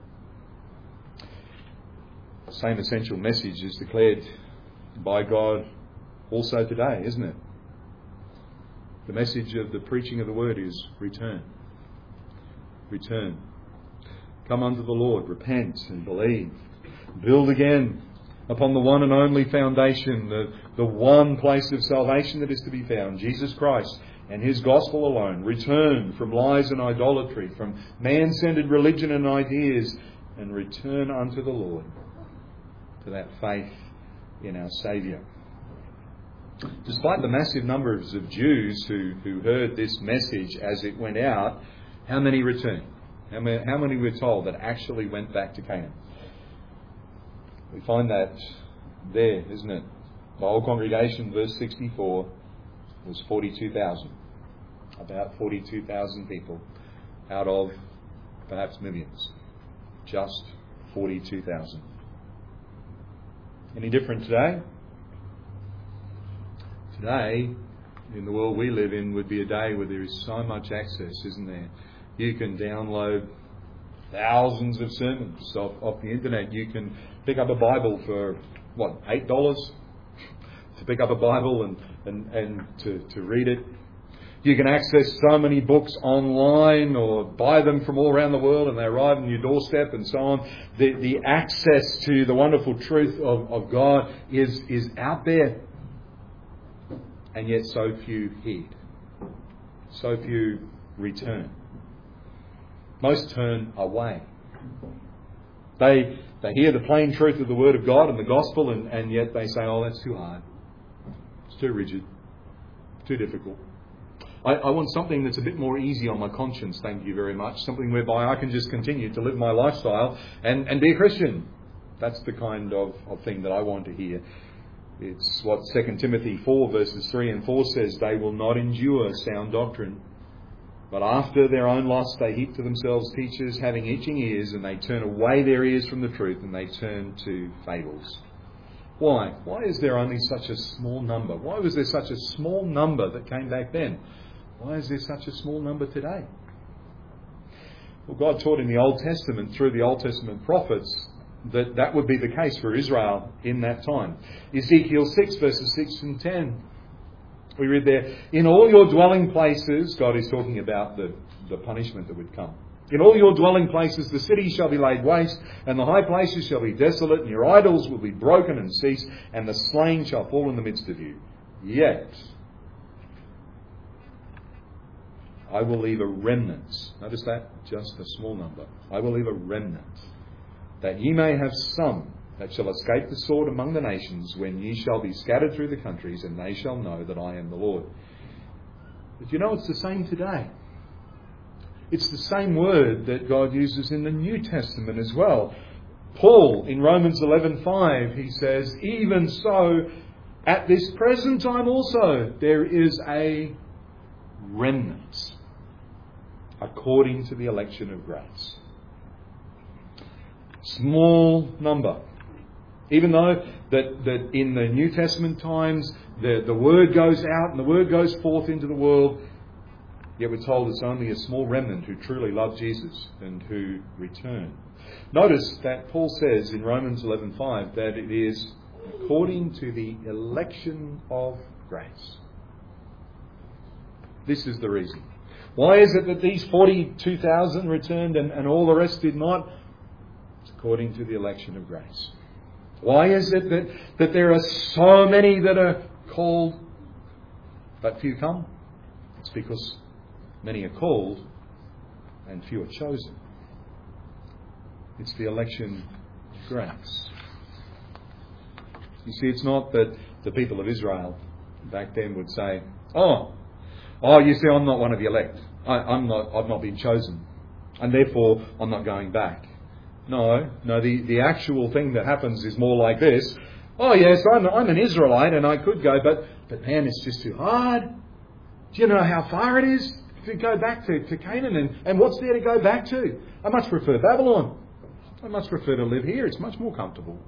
S4: The same essential message is declared by God also today, isn't it? The message of the preaching of the word is return. Return. Come unto the Lord, repent and believe. Build again upon the one and only foundation, the, the one place of salvation that is to be found, Jesus Christ and his gospel alone. Return from lies and idolatry, from man-centered religion and ideas, and return unto the Lord. to that faith in our Saviour. Despite the massive numbers of Jews who, who heard this message as it went out, how many returned? How many, how many we're told that actually went back to Canaan? We find that there, isn't it? The whole congregation, verse sixty-four, was forty-two thousand. About forty-two thousand people out of perhaps millions. Just forty-two thousand. Any different today? Today, in the world we live in, would be a day where there is so much access, isn't there? You can download thousands of sermons off, off the internet. You can pick up a Bible for, what, eight dollars? To pick up a Bible and, and, and to, to read it. You can access so many books online or buy them from all around the world and they arrive on your doorstep and so on. The, the access to the wonderful truth of, of God is, is out there. And yet so few heed. So few return. Most turn away. They they hear the plain truth of the Word of God and the Gospel and, and yet they say, oh, that's too hard. It's too rigid. Too difficult. I, I want something that's a bit more easy on my conscience, thank you very much. Something whereby I can just continue to live my lifestyle and, and be a Christian. That's the kind of, of thing that I want to hear. It's what Second Timothy four verses three and four says. They will not endure sound doctrine. But after their own lust they heap to themselves teachers having itching ears, and they turn away their ears from the truth and they turn to fables. Why? Why is there only such a small number? Why was there such a small number that came back then? Why is there such a small number today? Well, God taught in the Old Testament, through the Old Testament prophets, that that would be the case for Israel in that time. Ezekiel six verses six and ten. We read there, in all your dwelling places, God is talking about the, the punishment that would come. In all your dwelling places the cities shall be laid waste, and the high places shall be desolate, and your idols will be broken and cease, and the slain shall fall in the midst of you. Yet I will leave a remnant. Notice that? Just a small number. I will leave a remnant, that ye may have some that shall escape the sword among the nations, when ye shall be scattered through the countries, and they shall know that I am the Lord. But you know, it's the same today. It's the same word that God uses in the New Testament as well. Paul, in Romans eleven five, he says, even so, at this present time also, there is a remnant, according to the election of grace. Small number. Even though that, that in the New Testament times the, the word goes out and the word goes forth into the world, yet we're told it's only a small remnant who truly love Jesus and who return. Notice that Paul says in Romans eleven five that it is according to the election of grace. This is the reason. Why is it that these forty-two thousand returned and, and all the rest did not? It's according to the election of grace. Why is it that, that there are so many that are called but few come? It's because many are called and few are chosen. It's the election of grace. You see, it's not that the people of Israel back then would say, Oh, oh, you see, I'm not one of the elect. I, I'm not. I've not been chosen, and therefore I'm not going back. No, no. The, the actual thing that happens is more like this. Oh yes, I'm I'm an Israelite, and I could go, but but man, it's just too hard. Do you know how far it is to go back to, to Canaan, and, and what's there to go back to? I much prefer Babylon. I much prefer to live here. It's much more comfortable.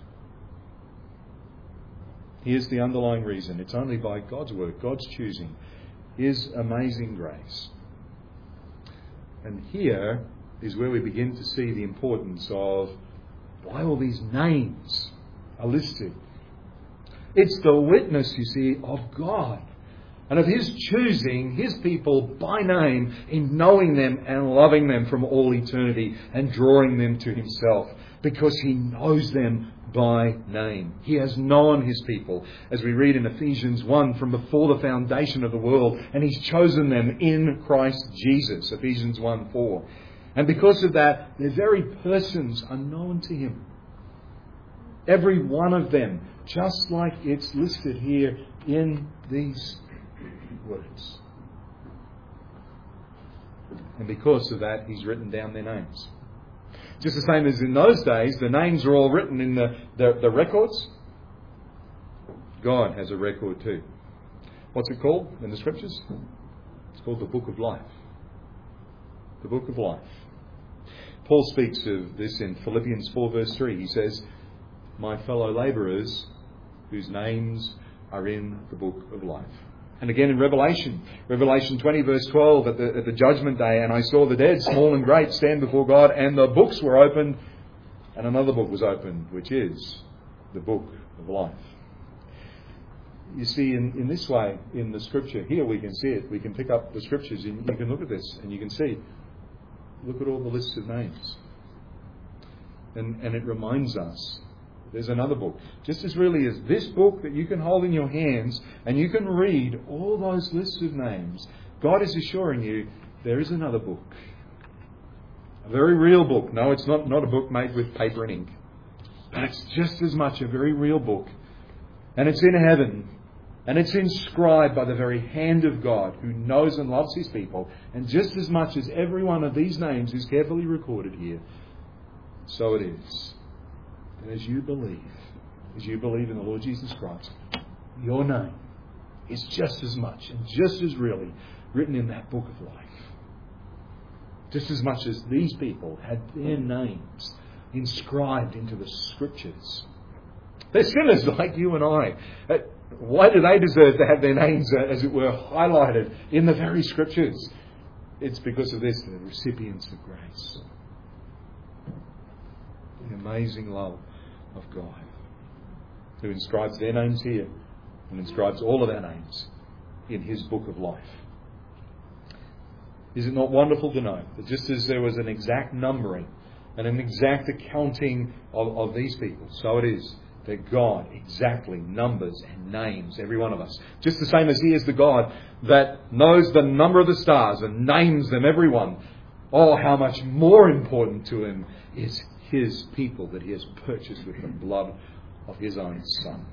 S4: Here's the underlying reason. It's only by God's work, God's choosing, His amazing grace. And here is where we begin to see the importance of why all these names are listed. It's the witness, you see, of God and of His choosing His people by name in knowing them and loving them from all eternity and drawing them to Himself because He knows them by name. He has known His people, as we read in Ephesians one, from before the foundation of the world, and He's chosen them in Christ Jesus, Ephesians one four. And because of that, their very persons are known to Him. Every one of them, just like it's listed here in these words. And because of that, He's written down their names. Just the same as in those days, the names are all written in the, the, the records. God has a record too. What's it called in the Scriptures? It's called the Book of Life. The Book of Life. Paul speaks of this in Philippians four verse three. He says, my fellow labourers whose names are in the Book of Life. And again in Revelation, Revelation twenty verse twelve, at the, at the judgment day, and I saw the dead, small and great, stand before God, and the books were opened, and another book was opened, which is the Book of Life. You see, in, in this way, in the Scripture, here we can see it. We can pick up the Scriptures and you can look at this and you can see, look at all the lists of names. And, and it reminds us, there's another book. Just as really as this book that you can hold in your hands and you can read all those lists of names, God is assuring you there is another book. A very real book. No, it's not, not a book made with paper and ink. But it's just as much a very real book. And it's in heaven. And it's inscribed by the very hand of God who knows and loves His people. And just as much as every one of these names is carefully recorded here, so it is. And as you believe, as you believe in the Lord Jesus Christ, your name is just as much and just as really written in that book of life. Just as much as these people had their names inscribed into the Scriptures. They're sinners like you and I. Why do they deserve to have their names, as it were, highlighted in the very Scriptures? It's because of this, the recipients of grace. The amazing love of God, who inscribes their names here and inscribes all of our names in His book of life. Is it not wonderful to know that just as there was an exact numbering and an exact accounting of, of these people, so it is that God exactly numbers and names every one of us. Just the same as He is the God that knows the number of the stars and names them, everyone. Oh, how much more important to Him is His people that He has purchased with the blood of His own Son.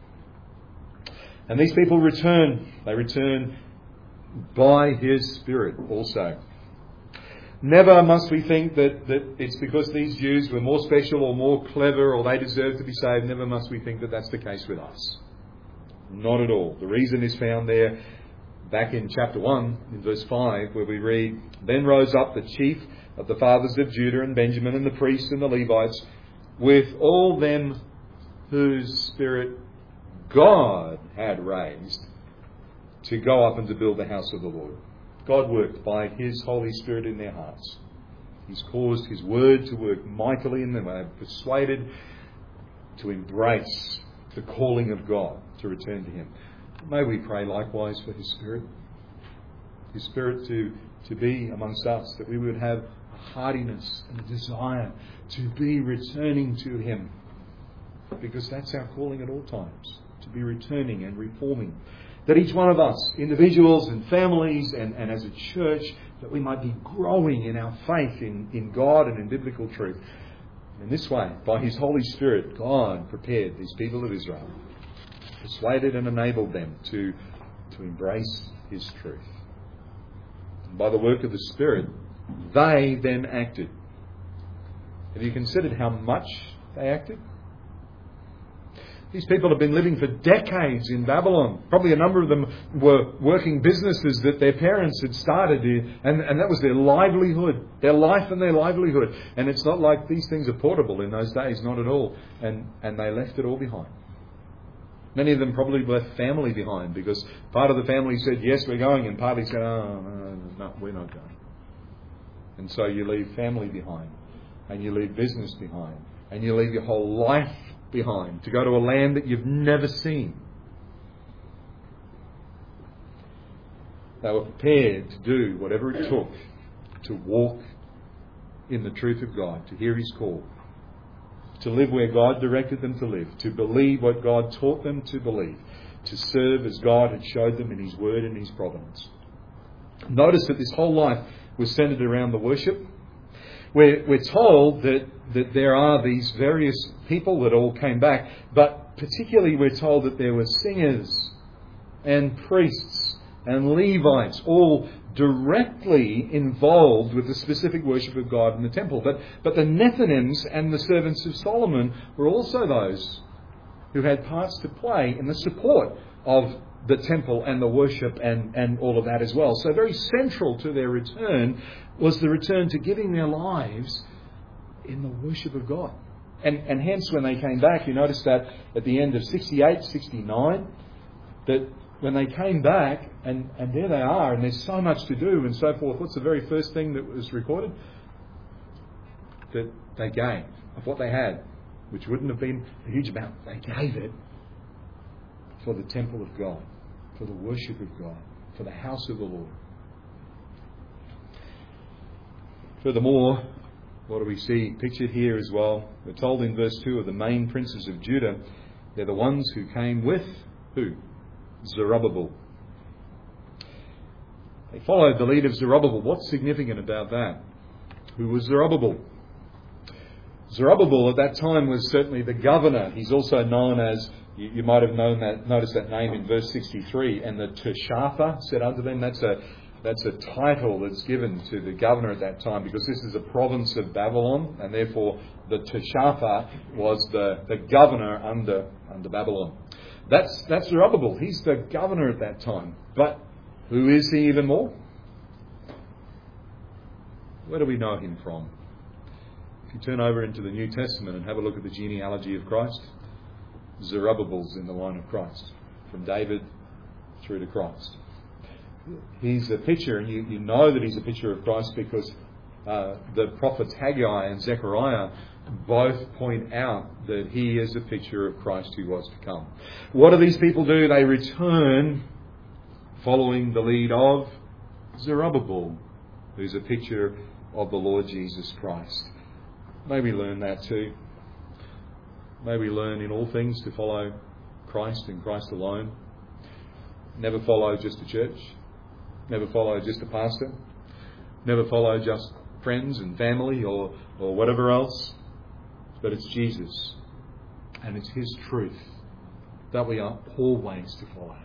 S4: And these people return. They return by His Spirit also. Never must we think that, that it's because these Jews were more special or more clever or they deserve to be saved. Never must we think that that's the case with us. Not at all. The reason is found there back in chapter one, in verse five, where we read, Then rose up the chief of the fathers of Judah and Benjamin and the priests and the Levites with all them whose spirit God had raised to go up and to build the house of the Lord. God worked by His Holy Spirit in their hearts. He's caused His word to work mightily in them. They are persuaded to embrace the calling of God to return to Him. May we pray likewise for His Spirit. His Spirit to, to be amongst us, that we would have a heartiness and a desire to be returning to Him. Because that's our calling at all times, to be returning and reforming. That each one of us, individuals and families and, and as a church, that we might be growing in our faith in, in God and in biblical truth. In this way, by His Holy Spirit, God prepared these people of Israel, persuaded and enabled them to, to embrace His truth. And by the work of the Spirit, they then acted. Have you considered how much they acted? These people have been living for decades in Babylon. Probably a number of them were working businesses that their parents had started in, and, and that was their livelihood, their life and their livelihood. And it's not like these things are portable in those days, not at all. And, and they left it all behind. Many of them probably left family behind because part of the family said, yes, we're going, and partly said, oh, no, no, no, we're not going. And so you leave family behind, and you leave business behind, and you leave your whole life behind to go to a land that you've never seen. They were prepared to do whatever it took to walk in the truth of God, to hear His call, to live where God directed them to live, to believe what God taught them to believe, to serve as God had showed them in His word and His providence. Notice that this whole life was centered around the worship. We're, we're told that that there are these various people that all came back, but particularly we're told that there were singers and priests and Levites, all directly involved with the specific worship of God in the temple. But, but the Nethinims and the servants of Solomon were also those who had parts to play in the support of the temple and the worship and, and all of that as well. So very central to their return was the return to giving their lives in the worship of God. And, and hence when they came back, you notice that at the end of sixty-eight, sixty-nine, that when they came back, and, and there they are, and there's so much to do and so forth, what's the very first thing that was recorded? That they gave of what they had, which wouldn't have been a huge amount. They gave it for the temple of God, for the worship of God, for the house of the Lord. Furthermore, what do we see pictured here as well? We're told in verse two of the main princes of Judah, they're the ones who came with who? Zerubbabel. They followed the lead of Zerubbabel. What's significant about that? Who was Zerubbabel? Zerubbabel at that time was certainly the governor. He's also known as, you, you might have known that, noticed that name in verse sixty-three, and the Tirshatha said unto them, that's a that's a title that's given to the governor at that time, because this is a province of Babylon, and therefore the Tirshatha was the, the governor under under Babylon. That's that's Zerubbabel. He's the governor at that time. But who is he even more? Where do we know him from? If you turn over into the New Testament and have a look at the genealogy of Christ, Zerubbabel's in the line of Christ, from David through to Christ. He's a picture, and you, you know that he's a picture of Christ because uh, the prophets Haggai and Zechariah both point out that he is a picture of Christ who was to come. What do these people do? They return following the lead of Zerubbabel, who's a picture of the Lord Jesus Christ. May we learn that too. May we learn in all things to follow Christ and Christ alone. Never follow just a church. Never follow just a pastor. Never follow just friends and family or, or whatever else. But it's Jesus and it's His truth that we are always to follow.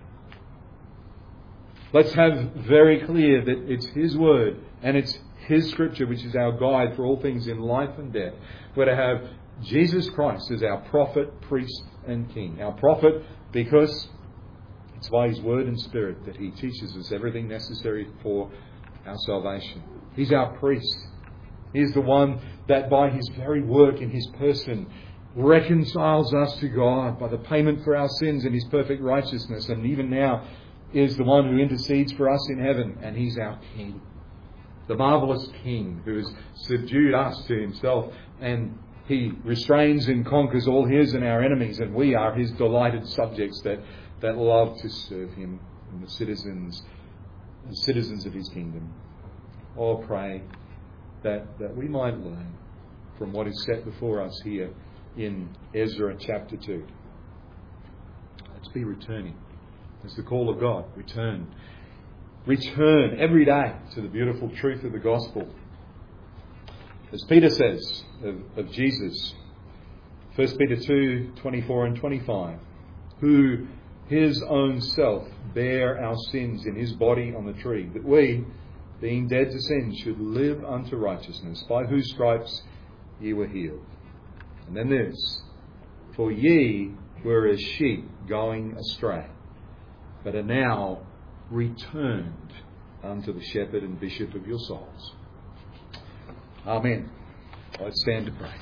S4: Let's have very clear that it's His word and it's His scripture which is our guide for all things in life and death. We're to have Jesus Christ as our prophet, priest and king. Our prophet because it's by His word and spirit that He teaches us everything necessary for our salvation. He's our priest. He's the one that by His very work in His person reconciles us to God by the payment for our sins and His perfect righteousness, and even now is the one who intercedes for us in heaven, and He's our King. The marvellous King who has subdued us to Himself, and He restrains and conquers all His and our enemies, and we are His delighted subjects that, that love to serve Him, and the citizens, the citizens of His kingdom. Oh, pray that, that we might learn from what is set before us here in Ezra chapter two. Let's be returning. It's the call of God. Return. Return every day to the beautiful truth of the gospel. As Peter says of, of Jesus, First Peter two, twenty-four and twenty-five, who His own self bare our sins in His body on the tree, that we, being dead to sin, should live unto righteousness, by whose stripes ye were healed. And then this, for ye were as sheep going astray, but are now returned unto the shepherd and bishop of your souls. Amen. Let's stand to pray.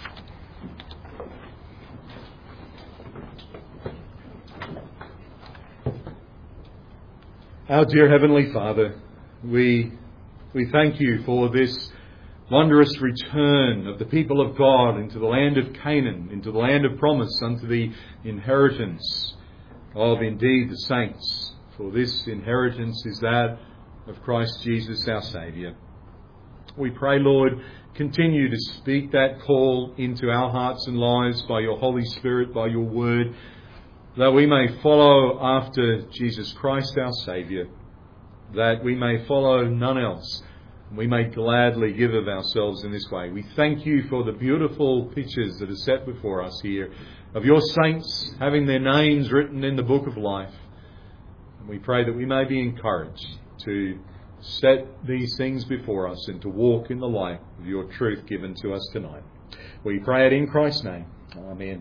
S4: Our dear Heavenly Father, we we thank You for this wondrous return of the people of God into the land of Canaan, into the land of promise, unto the inheritance of indeed the saints. For this inheritance is that of Christ Jesus our Saviour. We pray, Lord, continue to speak that call into our hearts and lives by Your Holy Spirit, by Your word, that we may follow after Jesus Christ our Saviour, that we may follow none else We may gladly give of ourselves in this way. We thank you for the beautiful pictures that are set before us here of your saints having their names written in the book of life. And we pray that we may be encouraged to set these things before us and to walk in the light of your truth given to us tonight. We pray it in Christ's name. Amen.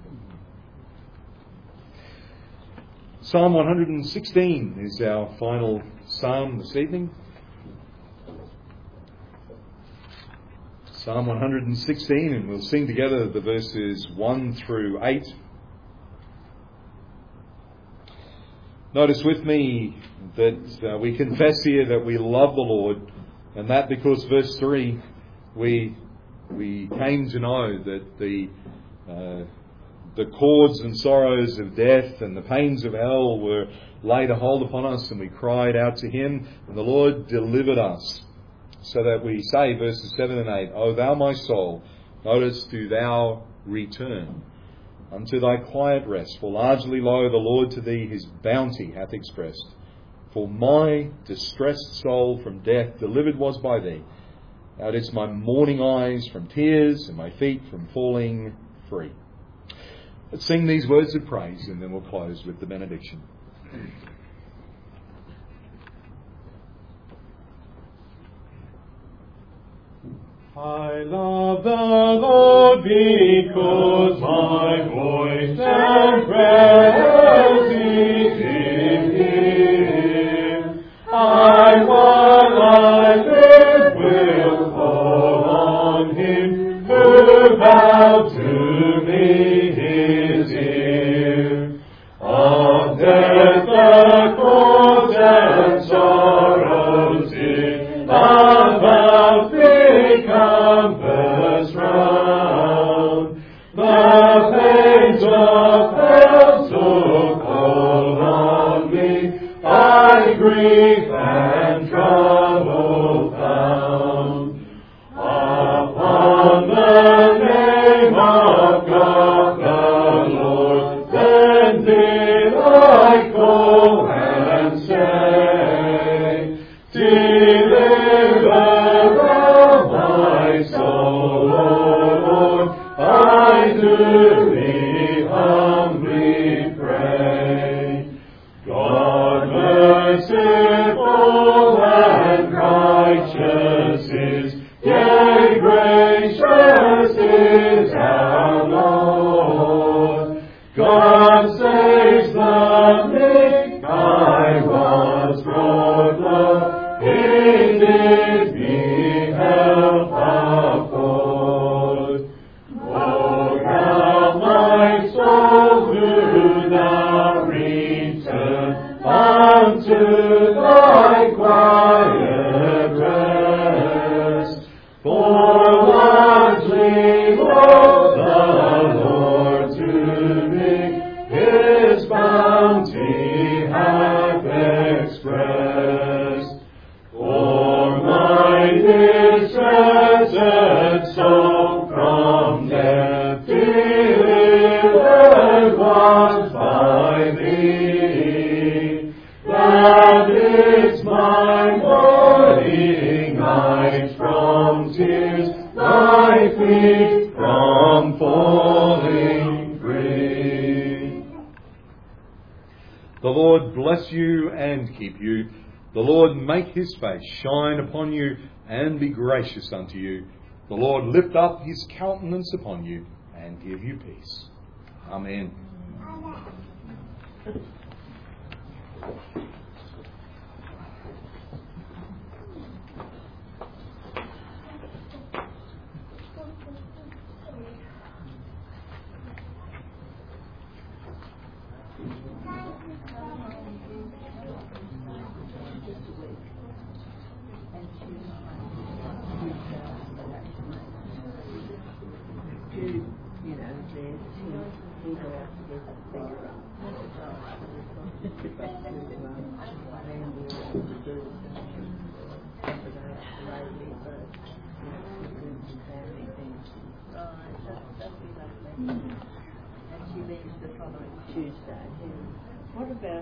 S4: Psalm one hundred sixteen is our final psalm this evening. Psalm one hundred sixteen, and we'll sing together the verses one through eight. Notice with me that uh, we confess here that we love the Lord, and that because verse three, we we came to know that the uh, the cords and sorrows of death and the pains of hell were laid a hold upon us, and we cried out to Him, and the Lord delivered us. So that we say, verses seven and eight, O thou my soul, notice, do thou return unto thy quiet rest. For largely, lo, the Lord to thee his bounty hath expressed. For my distressed soul from death delivered was by thee. Thou didst my morning eyes from tears, and my feet from falling free. Let's sing these words of praise, and then we'll close with the benediction.
S5: I love the Lord because my voice and prayers is in Him. I, while I live, will call on Him who bowed to me His ear. Of death the cords and sorrows in about compass round, the pains of hell took hold on me, I grief and trouble found. Upon the name of God the Lord, then did I call and say, deliver my soul, O Lord, I do thee humbly pray. God merciful and righteous is, yea, gracious is our Lord. God saves the meek, I was brought low, He did me help afford. O thou my soul, do thou return unto thy quiet rest. For largely, Lord, the Lord to me His bounty hath expressed. For my distressed soul from death delivered was by thee. Thou didst my morning night from tears, my feet from falling free. The Lord bless you and keep you. The Lord make His face shine upon you and be gracious unto you. The Lord lift up His countenance upon you and give you peace. Amen.
S1: And she leaves the following Tuesday. What about